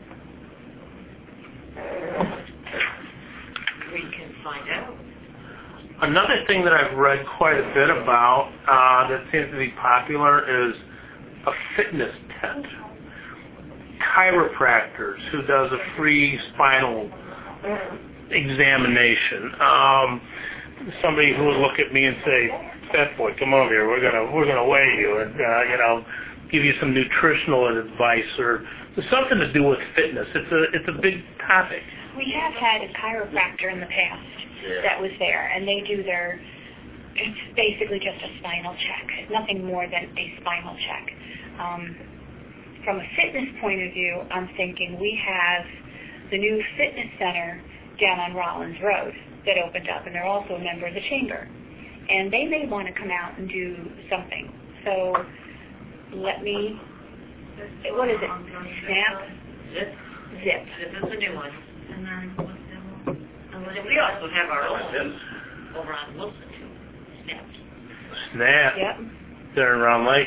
B: We can find out.
G: Another thing that I've read quite a bit about uh, that seems to be popular is a fitness tent. Chiropractors who does a free spinal examination. Um, somebody who would look at me and say, "Fat boy, come over here. We're gonna we're gonna weigh you and uh, you know give you some nutritional advice or something to do with fitness." It's a it's a big topic.
A: We have had a chiropractor in the past
C: Yeah.
A: that was there, and they do their, it's basically just a spinal check. It's nothing more than a spinal check. Um, from a fitness point of view, I'm thinking we have the new fitness center down on Rollins Road that opened up, and they're also a member of the chamber. And they may want to come out and do something. So let me, what is it, Snap?
B: Zip.
A: Zip.
B: This is the new one.
A: And then what's the other
B: And then we also have our own over on Wilson, too. Snap.
G: Snap.
A: Yep.
G: They're in Round Lake.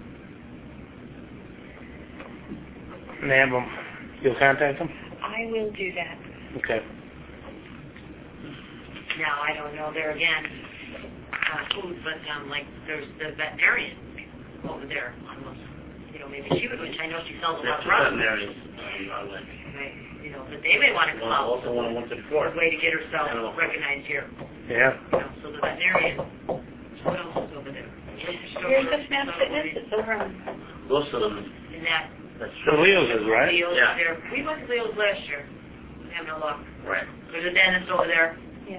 G: Nab them. You'll contact them?
A: I will do that.
G: Okay.
B: Now, I don't know there again, uh, food, but um, like there's the veterinarian over there on Wilson. You know, maybe she would, which I know she sells a lot of products.
C: Veterinarians in Round Lake.
B: Right. You know, but they may want to come out.
C: Also one on one fifty-four.
B: A way to get herself recognized here.
G: Yeah.
B: You know, so the veterinarian, what else is over there?
A: Here's the Snap Fitness. It's over on,
C: Wilson,
B: In that.
C: that's
G: So Leo's is, right?
B: Leo's
C: Yeah.
B: there. We went to Leo's last year. We have no luck.
C: right.
B: There's a dentist over there.
A: yeah.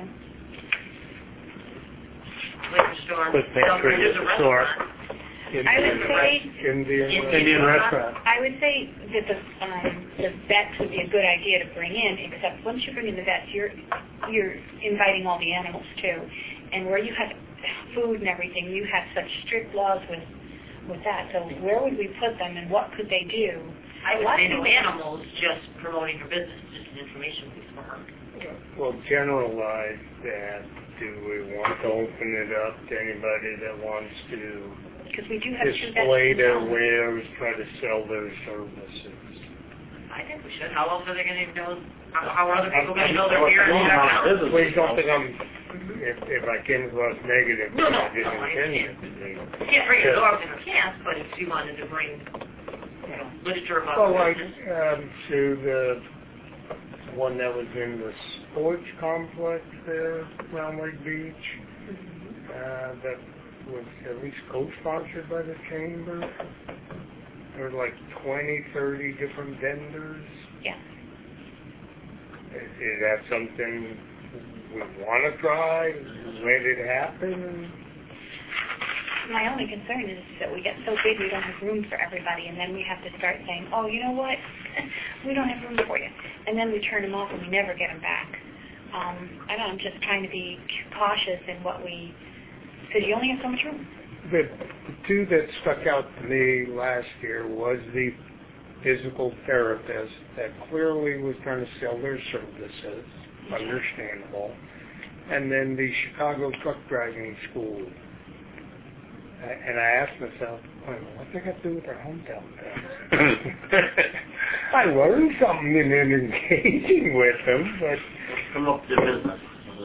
B: Liquor store.
G: Quick pantry,
B: There's a
G: liquor store.
B: restaurant.
A: I would say,
F: Indian.
G: Indian restaurant.
A: I would say that the um, the vets would be a good idea to bring in. Except once you bring in the vets, you're you're inviting all the animals too, and where you have food and everything, you have such strict laws with with that. So where would we put them, and what could they do?
B: I would
A: What
B: say no
A: do we-
B: animals, just promoting her business, just an information piece for her.
F: Well, generalize that. Do we want to open it up to anybody that wants to
A: Because we do have two vets.
F: display
A: in
F: their
A: town.
F: wares, try to sell their services?
B: I think we should. How else are they going to even know? How, how are other people going to know they're here?
C: Well,
B: and
C: my
B: they're
C: business.
F: Please don't think I'm, if, if I came across negative,
B: No, no,
F: I didn't
B: no, I
F: intend
B: understand.
F: it to be.
B: You can't bring it over in a can, but if you wanted to bring, you know, literature about
F: Well,
B: the
F: like,
B: business.
F: um, to the one that was in the sports complex there, Round Lake Beach, uh, that was at least co-sponsored by the chamber. There were like twenty, thirty different vendors.
A: Yeah.
F: Is, is that something we want to try, let it happen.
A: My only concern is that we get so big we don't have room for everybody, and then we have to start saying, oh, you know what, we don't have room for you. And then we turn them off and we never get them back. Um, I don't know, I'm just trying to be cautious in what we, because you only have so much room.
F: The, the two that stuck out to me last year was the physical therapist that clearly was trying to sell their services, understandable, and then the Chicago truck driving school. And I asked myself, what's that got to do with our hometown towns? I learned something in, in engaging with them, but
C: Come up to the business.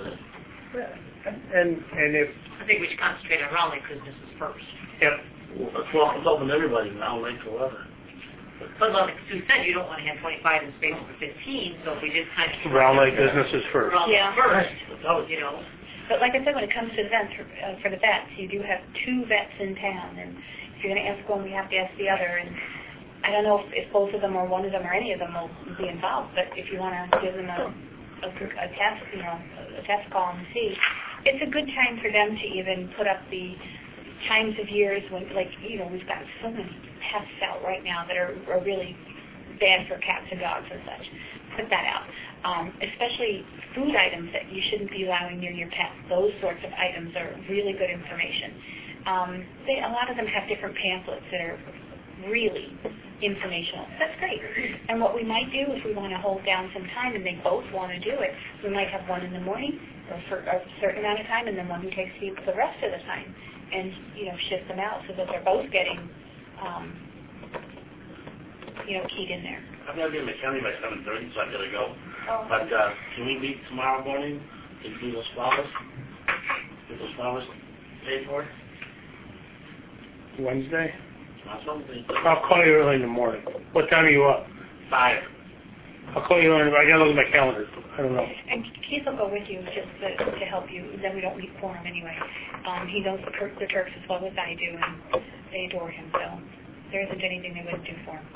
F: and and if
B: I think we should concentrate on Round Lake businesses first.
F: yep,
C: It's well, it's open to everybody now, like whoever.
B: But like Sue said, you don't want to have twenty-five in space for fifteen, so if we just kind of...
G: Round Lake businesses first.
B: Round Lake
A: Yeah.
B: first,
C: That was,
B: you know.
A: But like I said, when it comes to the vets, for, uh, for the vets, you do have two vets in town, and if you're going to ask one, we have to ask the other. And I don't know if, if both of them or one of them or any of them will be involved, but if you want to give them a, a, a test, you know, a test call and see, it's a good time for them to even put up the times of years when, like, you know, we've got so many pests out right now that are, are really bad for cats and dogs and such. Put that out. Um, especially food items that you shouldn't be allowing near your pets. Those sorts of items are really good information. Um, they, a lot of them have different pamphlets that are really informational. That's great. And what we might do if we want to hold down some time and they both want to do it, we might have one in the morning or for a certain amount of time and then one who takes the, the rest of the time and, you know, shift them out so that they're both getting, um, you know, keyed in there.
C: I'm going to be in McKinney by seven thirty, so I got to go.
A: Oh.
C: But uh, can we meet tomorrow morning to do those flowers? Get those flowers paid for?
F: Wednesday,
C: Not something.
G: I'll call you early in the morning. What time are you up?
C: Five.
G: I'll call you early. I gotta look at my calendar. I don't know.
A: And Keith will go with you just to, to help you. Then we don't need quorum anyway. Um, he knows the, Tur- the Turks as well as I do, and they adore him. So there isn't anything they wouldn't do for him.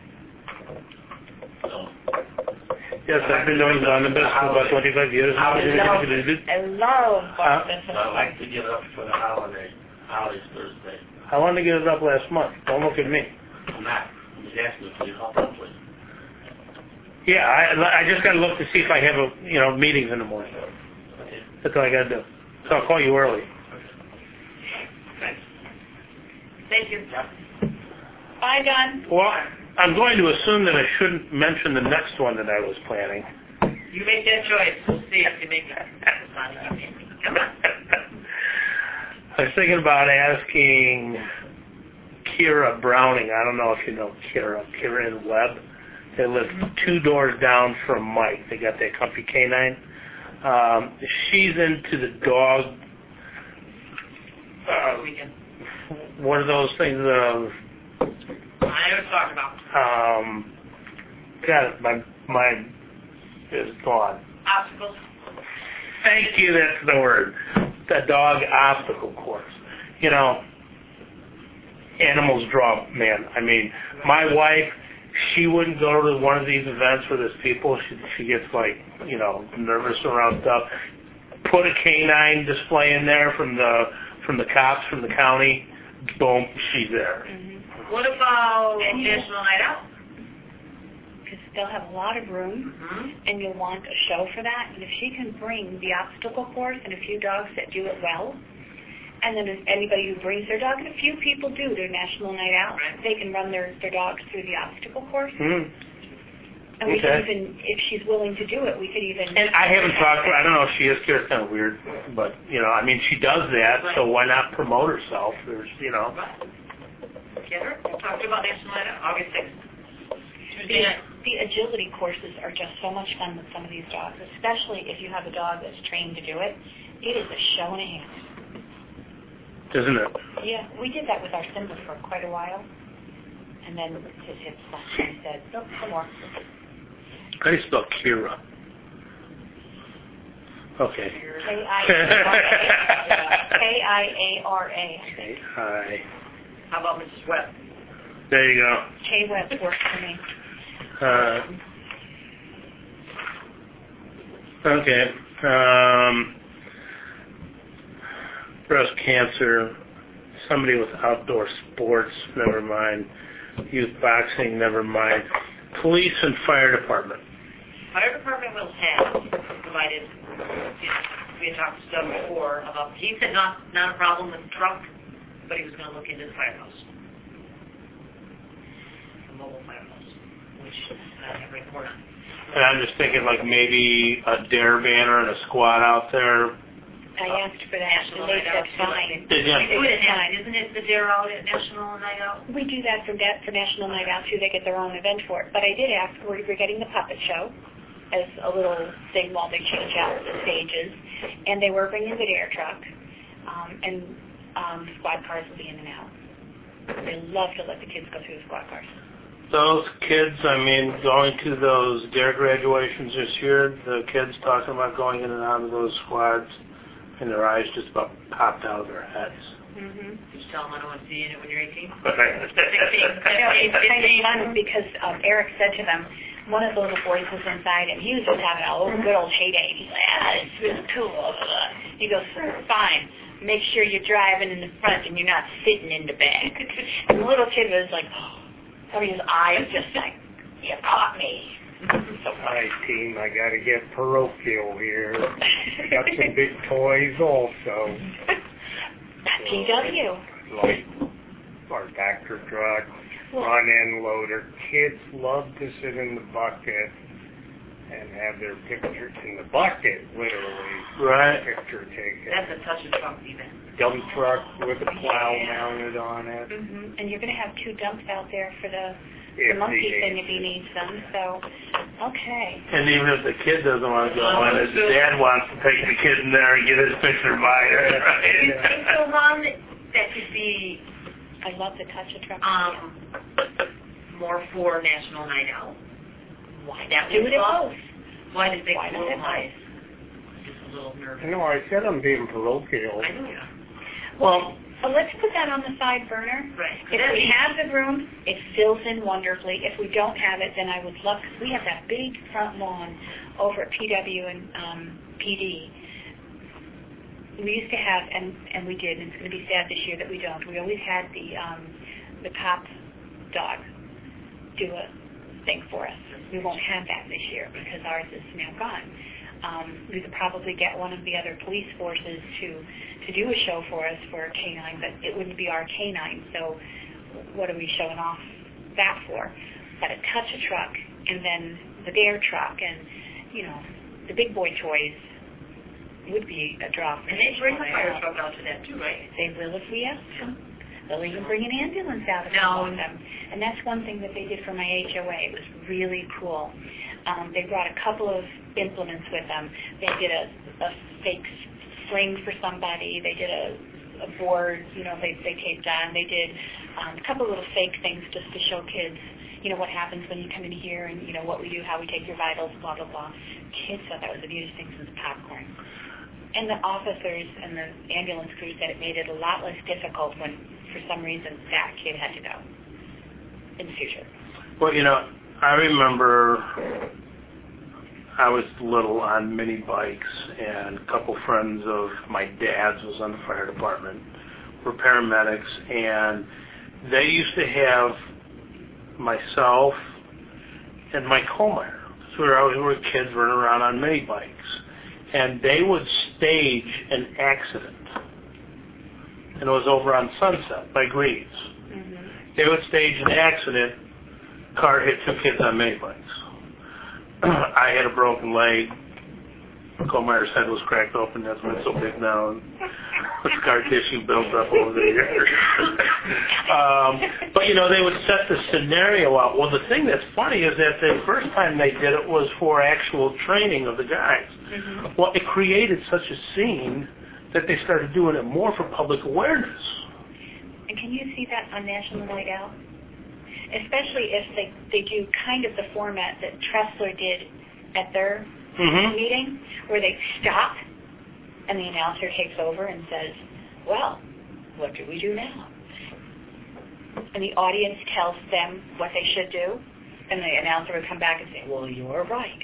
C: So,
G: Yes, I've been doing the omnibus for about twenty-five years.
C: How is it?
A: I love
G: Huh?
A: Boston.
C: so I'd like to get up for the holiday. Holidays Thursday.
G: I wanted to get it up last month. Don't look at me.
C: I'm not. I'm just asking if you help out, please.
G: Yeah, I, I just got to look to see if I have a you know meetings in the morning.
C: Okay.
G: That's all I got to do. So I'll call you early.
C: Thanks.
B: Thank you.
A: Bye, John.
G: Well, I'm going to assume that I shouldn't mention the next one that I was planning.
B: You make that choice. We'll see if you make it. Come on.
G: I was thinking about asking Kira Browning. I don't know if you know Kira. Kira and Webb. They live two doors down from Mike. They got that comfy canine. Um, she's into the dog. Uh,
B: Weekend.
G: what are those things? Uh,
B: I know what you're talking about.
G: um, God, my mind is gone.
B: Obstacles.
G: Thank you. That's the word. The dog obstacle course. You know, animals draw man. I mean, my wife, she wouldn't go to one of these events where there's people. She, she gets like, you know, nervous around stuff. Put a canine display in there from the from the cops from the county. Boom, she's there.
A: Mm-hmm.
B: What about
A: And you-
B: National Night Out?
A: Because they'll have a lot of room,
B: Mm-hmm.
A: and you'll want a show for that. And if she can bring the obstacle course and a few dogs that do it well, and then if anybody who brings their dog, and a few people do their National Night Out,
B: Right.
A: they can run their, their dogs through the obstacle course.
G: Hmm.
A: And we
G: Okay.
A: could even, if she's willing to do it, we could even...
G: And I haven't talked to her. I don't know if she is. Kira's kind of weird, but you know, I mean, she does that, so why not promote herself? There's, you know.
B: Get her. We'll talk to you about National Night Out, August sixth.
A: The,
B: Tuesday night.
A: the agility courses are just so much fun with some of these dogs, especially if you have a dog that's trained to do it. It is a show and a half.
G: Isn't it?
A: Yeah, we did that with our Simba for quite a while. And then his hips stopped and he said, nope, no more.
G: How do you spell Kira? Okay.
A: K I A R A. K I A R A.
G: Okay. Hi.
B: How about Missus Webb?
G: There you go.
A: K Webb works for me.
G: Uh, okay. Um, breast cancer, somebody with outdoor sports, never mind. Youth boxing, never mind. Police and fire department.
B: Fire department will have, provided, you know, we had talked to Doug before about, he said not, not a problem with the truck, but he was going to look into the firehouse. The mobile firehouse, which I have a report on.
G: And I'm just thinking like maybe a dare banner and a squad out there.
A: I asked for that, and they said fine.
G: Did you?
B: We do it at night, isn't it, the Dare Out at National Night Out?
A: We do that for that for National Night Out too. They get their own event for it. But I did ask, we're, we're getting the puppet show as a little thing while they change out the stages, and they were bringing the Dare truck, um, and um, squad cars will be in and out. They love to let the kids go through the squad cars.
G: Those kids, I mean, going to those Dare graduations this year, the kids talking about going in and out of those squads, and their eyes just about popped out of their heads.
A: Mm-hmm.
B: Just tell them I don't want to see you in it when you're eighteen.
A: You know, it's kind of fun because um, Eric said to them, one of the little boys was inside, and he was just having a old, good old heyday. He's like, ah, this is cool. He goes, fine. Make sure you're driving in the front and you're not sitting in the back. And the little kid was like, I mean, his eyes just like, you caught me. So
F: Hi, team. I got to get parochial here. I got some big toys also.
A: P W.
F: Like our tractor truck, front end loader. Kids love to sit in the bucket and have their picture in the bucket, literally.
G: Right.
F: Picture taken.
B: That's a touch and truck even.
F: Dump truck with a plow mounted on it.
A: Mm-hmm. And you're going to have two dumps out there for the,
F: If
A: the monkey
F: he
A: thing
F: needs
A: if he needs them. So, okay.
G: And even if the kid doesn't want to go in, his dad wants to take the kid in there and get his picture by it.
B: You think so, Ron, that could be
A: I love the touch of truck.
B: um, more for National Night Out?
A: Why
B: That
A: do
B: was
A: it
B: fun.
A: both?
B: Why did they
A: Why
B: close
A: not it
B: my eyes? Just a little nervous.
F: No, I said I'm being parochial.
B: I know you are.
G: Well,
A: So let's put that on the side burner.
B: Right.
A: If we have the room, it fills in wonderfully. If we don't have it, then I would love, because we have that big front lawn over at P W and um, P D. We used to have, and, and we did, and it's going to be sad this year that we don't. We always had the um, the cop dog do a thing for us. We won't have that this year because ours is now gone. Um, we could probably get one of the other police forces to, to do a show for us for a canine, but it wouldn't be our canine, so what are we showing off that for? But a touch a truck, and then the Dare truck, and, you know, the big boy toys would be a draw.
B: And they bring the fire truck out to that too, right?
A: They will if we ask them. They'll even bring an ambulance out if we
B: No.
A: want them. And that's one thing that they did for my H O A. It was really cool. Um, they brought a couple of implements with them. They did a, a fake sling for somebody. They did a, a board, you know, they, they taped on. They did um, a couple of little fake things just to show kids, you know, what happens when you come in here and, you know, what we do, how we take your vitals, blah, blah, blah. Kids thought that was the neatest thing since popcorn. And the officers and the ambulance crews said it made it a lot less difficult when, for some reason, that kid had to go in the future.
G: well, you know, I remember I was little on mini bikes, and a couple friends of my dad's was on the fire department, were paramedics, and they used to have myself and Mike Holmeyer. So we were always were kids running around on mini bikes. And they would stage an accident. And it was over on Sunset by Greaves.
A: Mm-hmm.
G: They would stage an accident, car hit two kids on mini bikes. I had a broken leg. Colmeyer's head was cracked open, that's why it's so big now. And scar tissue built up over the years. um, but, you know, they would set the scenario out. Well, the thing that's funny is that the first time they did it was for actual training of the guys.
A: Mm-hmm.
G: Well, it created such a scene that they started doing it more for public awareness.
A: And can you see that on National Night Out? Especially if they, they do kind of the format that Tressler did at their
G: Mm-hmm.
A: meeting, where they stop and the announcer takes over and says, well, what do we do now? And the audience tells them what they should do, and the announcer would come back and say, well, you're right.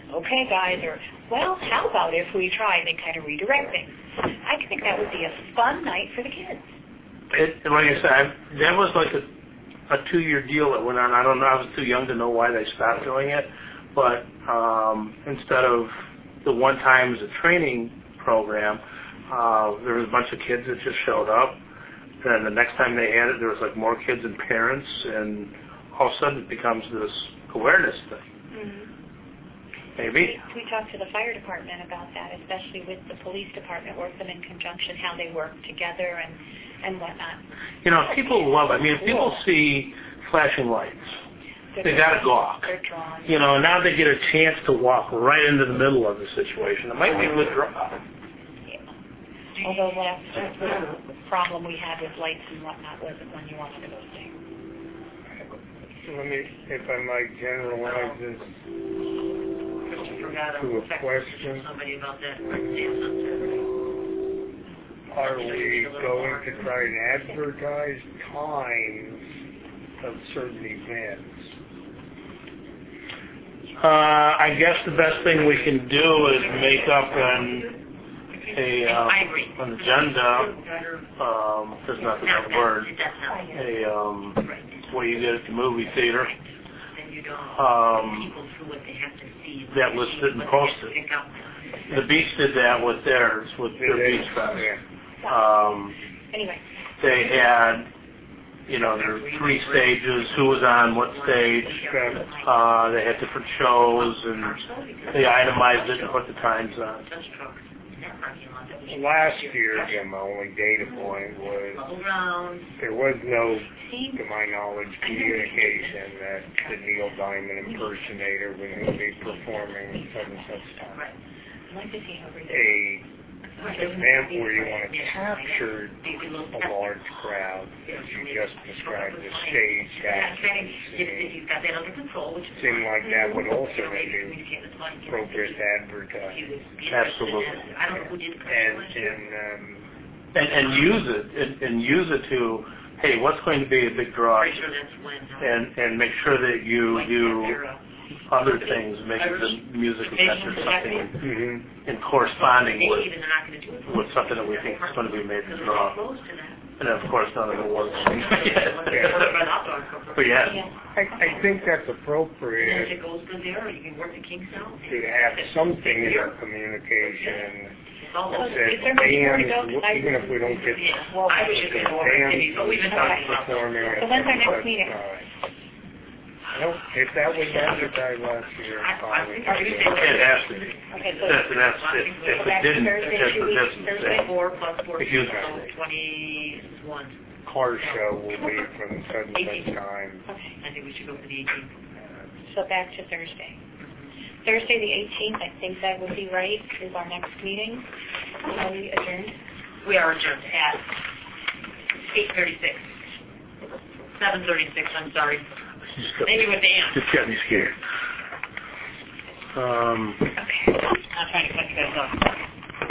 A: okay, guys, or, well, how about if we try, and they kind of redirect things. I think that would be a fun night for the kids.
G: It, and like I said, I, that was like a, a two-year deal that went on. I don't know. I was too young to know why they stopped doing it. But um, instead of the one time as a training program, uh, there was a bunch of kids that just showed up. Then the next time they had it, there was like more kids and parents, and all of a sudden it becomes this awareness thing.
A: Mm-hmm.
G: Maybe.
A: We, we talked to the fire department about that, especially with the police department, work them in conjunction, how they work together and, and whatnot.
G: You know, people love it. I mean, if people see flashing lights, they got to gawk.
A: They're drawn.
G: You know, now they get a chance to walk right into the middle of the situation. It might be a good draw.
A: Yeah. Although last the problem we had with lights and whatnot wasn't when you wanted to go stay.
F: Let me, if I might generalize this
B: Forgot
F: to
B: on
F: a
B: the
F: question.
B: somebody about that. Saturday.
F: Are we going to try and advertise times of certain events?
G: Uh, I guess the best thing we can do is make up an a uh,
B: I agree.
G: an agenda. Um, there's not the right word. A um, what you get at the movie theater. Um, that lists it and posts it. The Beach did that with theirs, with their Beach Fest. Um,
A: Anyway.
G: they had, you know, there were three stages, who was on what stage. Uh, they had different shows, and they itemized it and put the times on.
F: Last year, again, my only data point was there was no, to my knowledge, communication that the Neil Diamond impersonator was going to be performing such and such time. A event where you want to capture a large crowd, as you just described, the stage action. Seemed like that would also be appropriate advertising.
G: Absolutely.
F: And, and, um,
G: and, and use it, and, and use it to, hey, what's going to be a big draw? And, and make sure that you do other things, make the music event or something
F: mm-hmm.
G: in corresponding with, with something that we think is going to be made to draw. And of course, none of it works. But yeah.
F: I, I think that's appropriate to have something in our communication that bands, even if we don't get bands performing at
A: So when's our next meeting?
F: No, if that was advertised last year, probably.
G: It has to be.
A: Okay, so
G: That's, that's, if, if it didn't,
A: Thursday,
G: that's
A: two
G: what
A: weeks,
G: that's
A: Thursday?
B: Four plus four,
G: If you-
B: so twenty-one.
F: Car show will be from such and such time.
A: Okay,
B: I think we should go for the eighteenth.
A: so back to Thursday. Thursday the eighteenth, I think that would be right, is our next meeting. Are we adjourned?
B: We are adjourned at eight thirty-six. seven thirty-six, I'm sorry. Thank you, Dan.
G: Just got me scared. Um,
A: Okay. I'm trying to cut you guys off.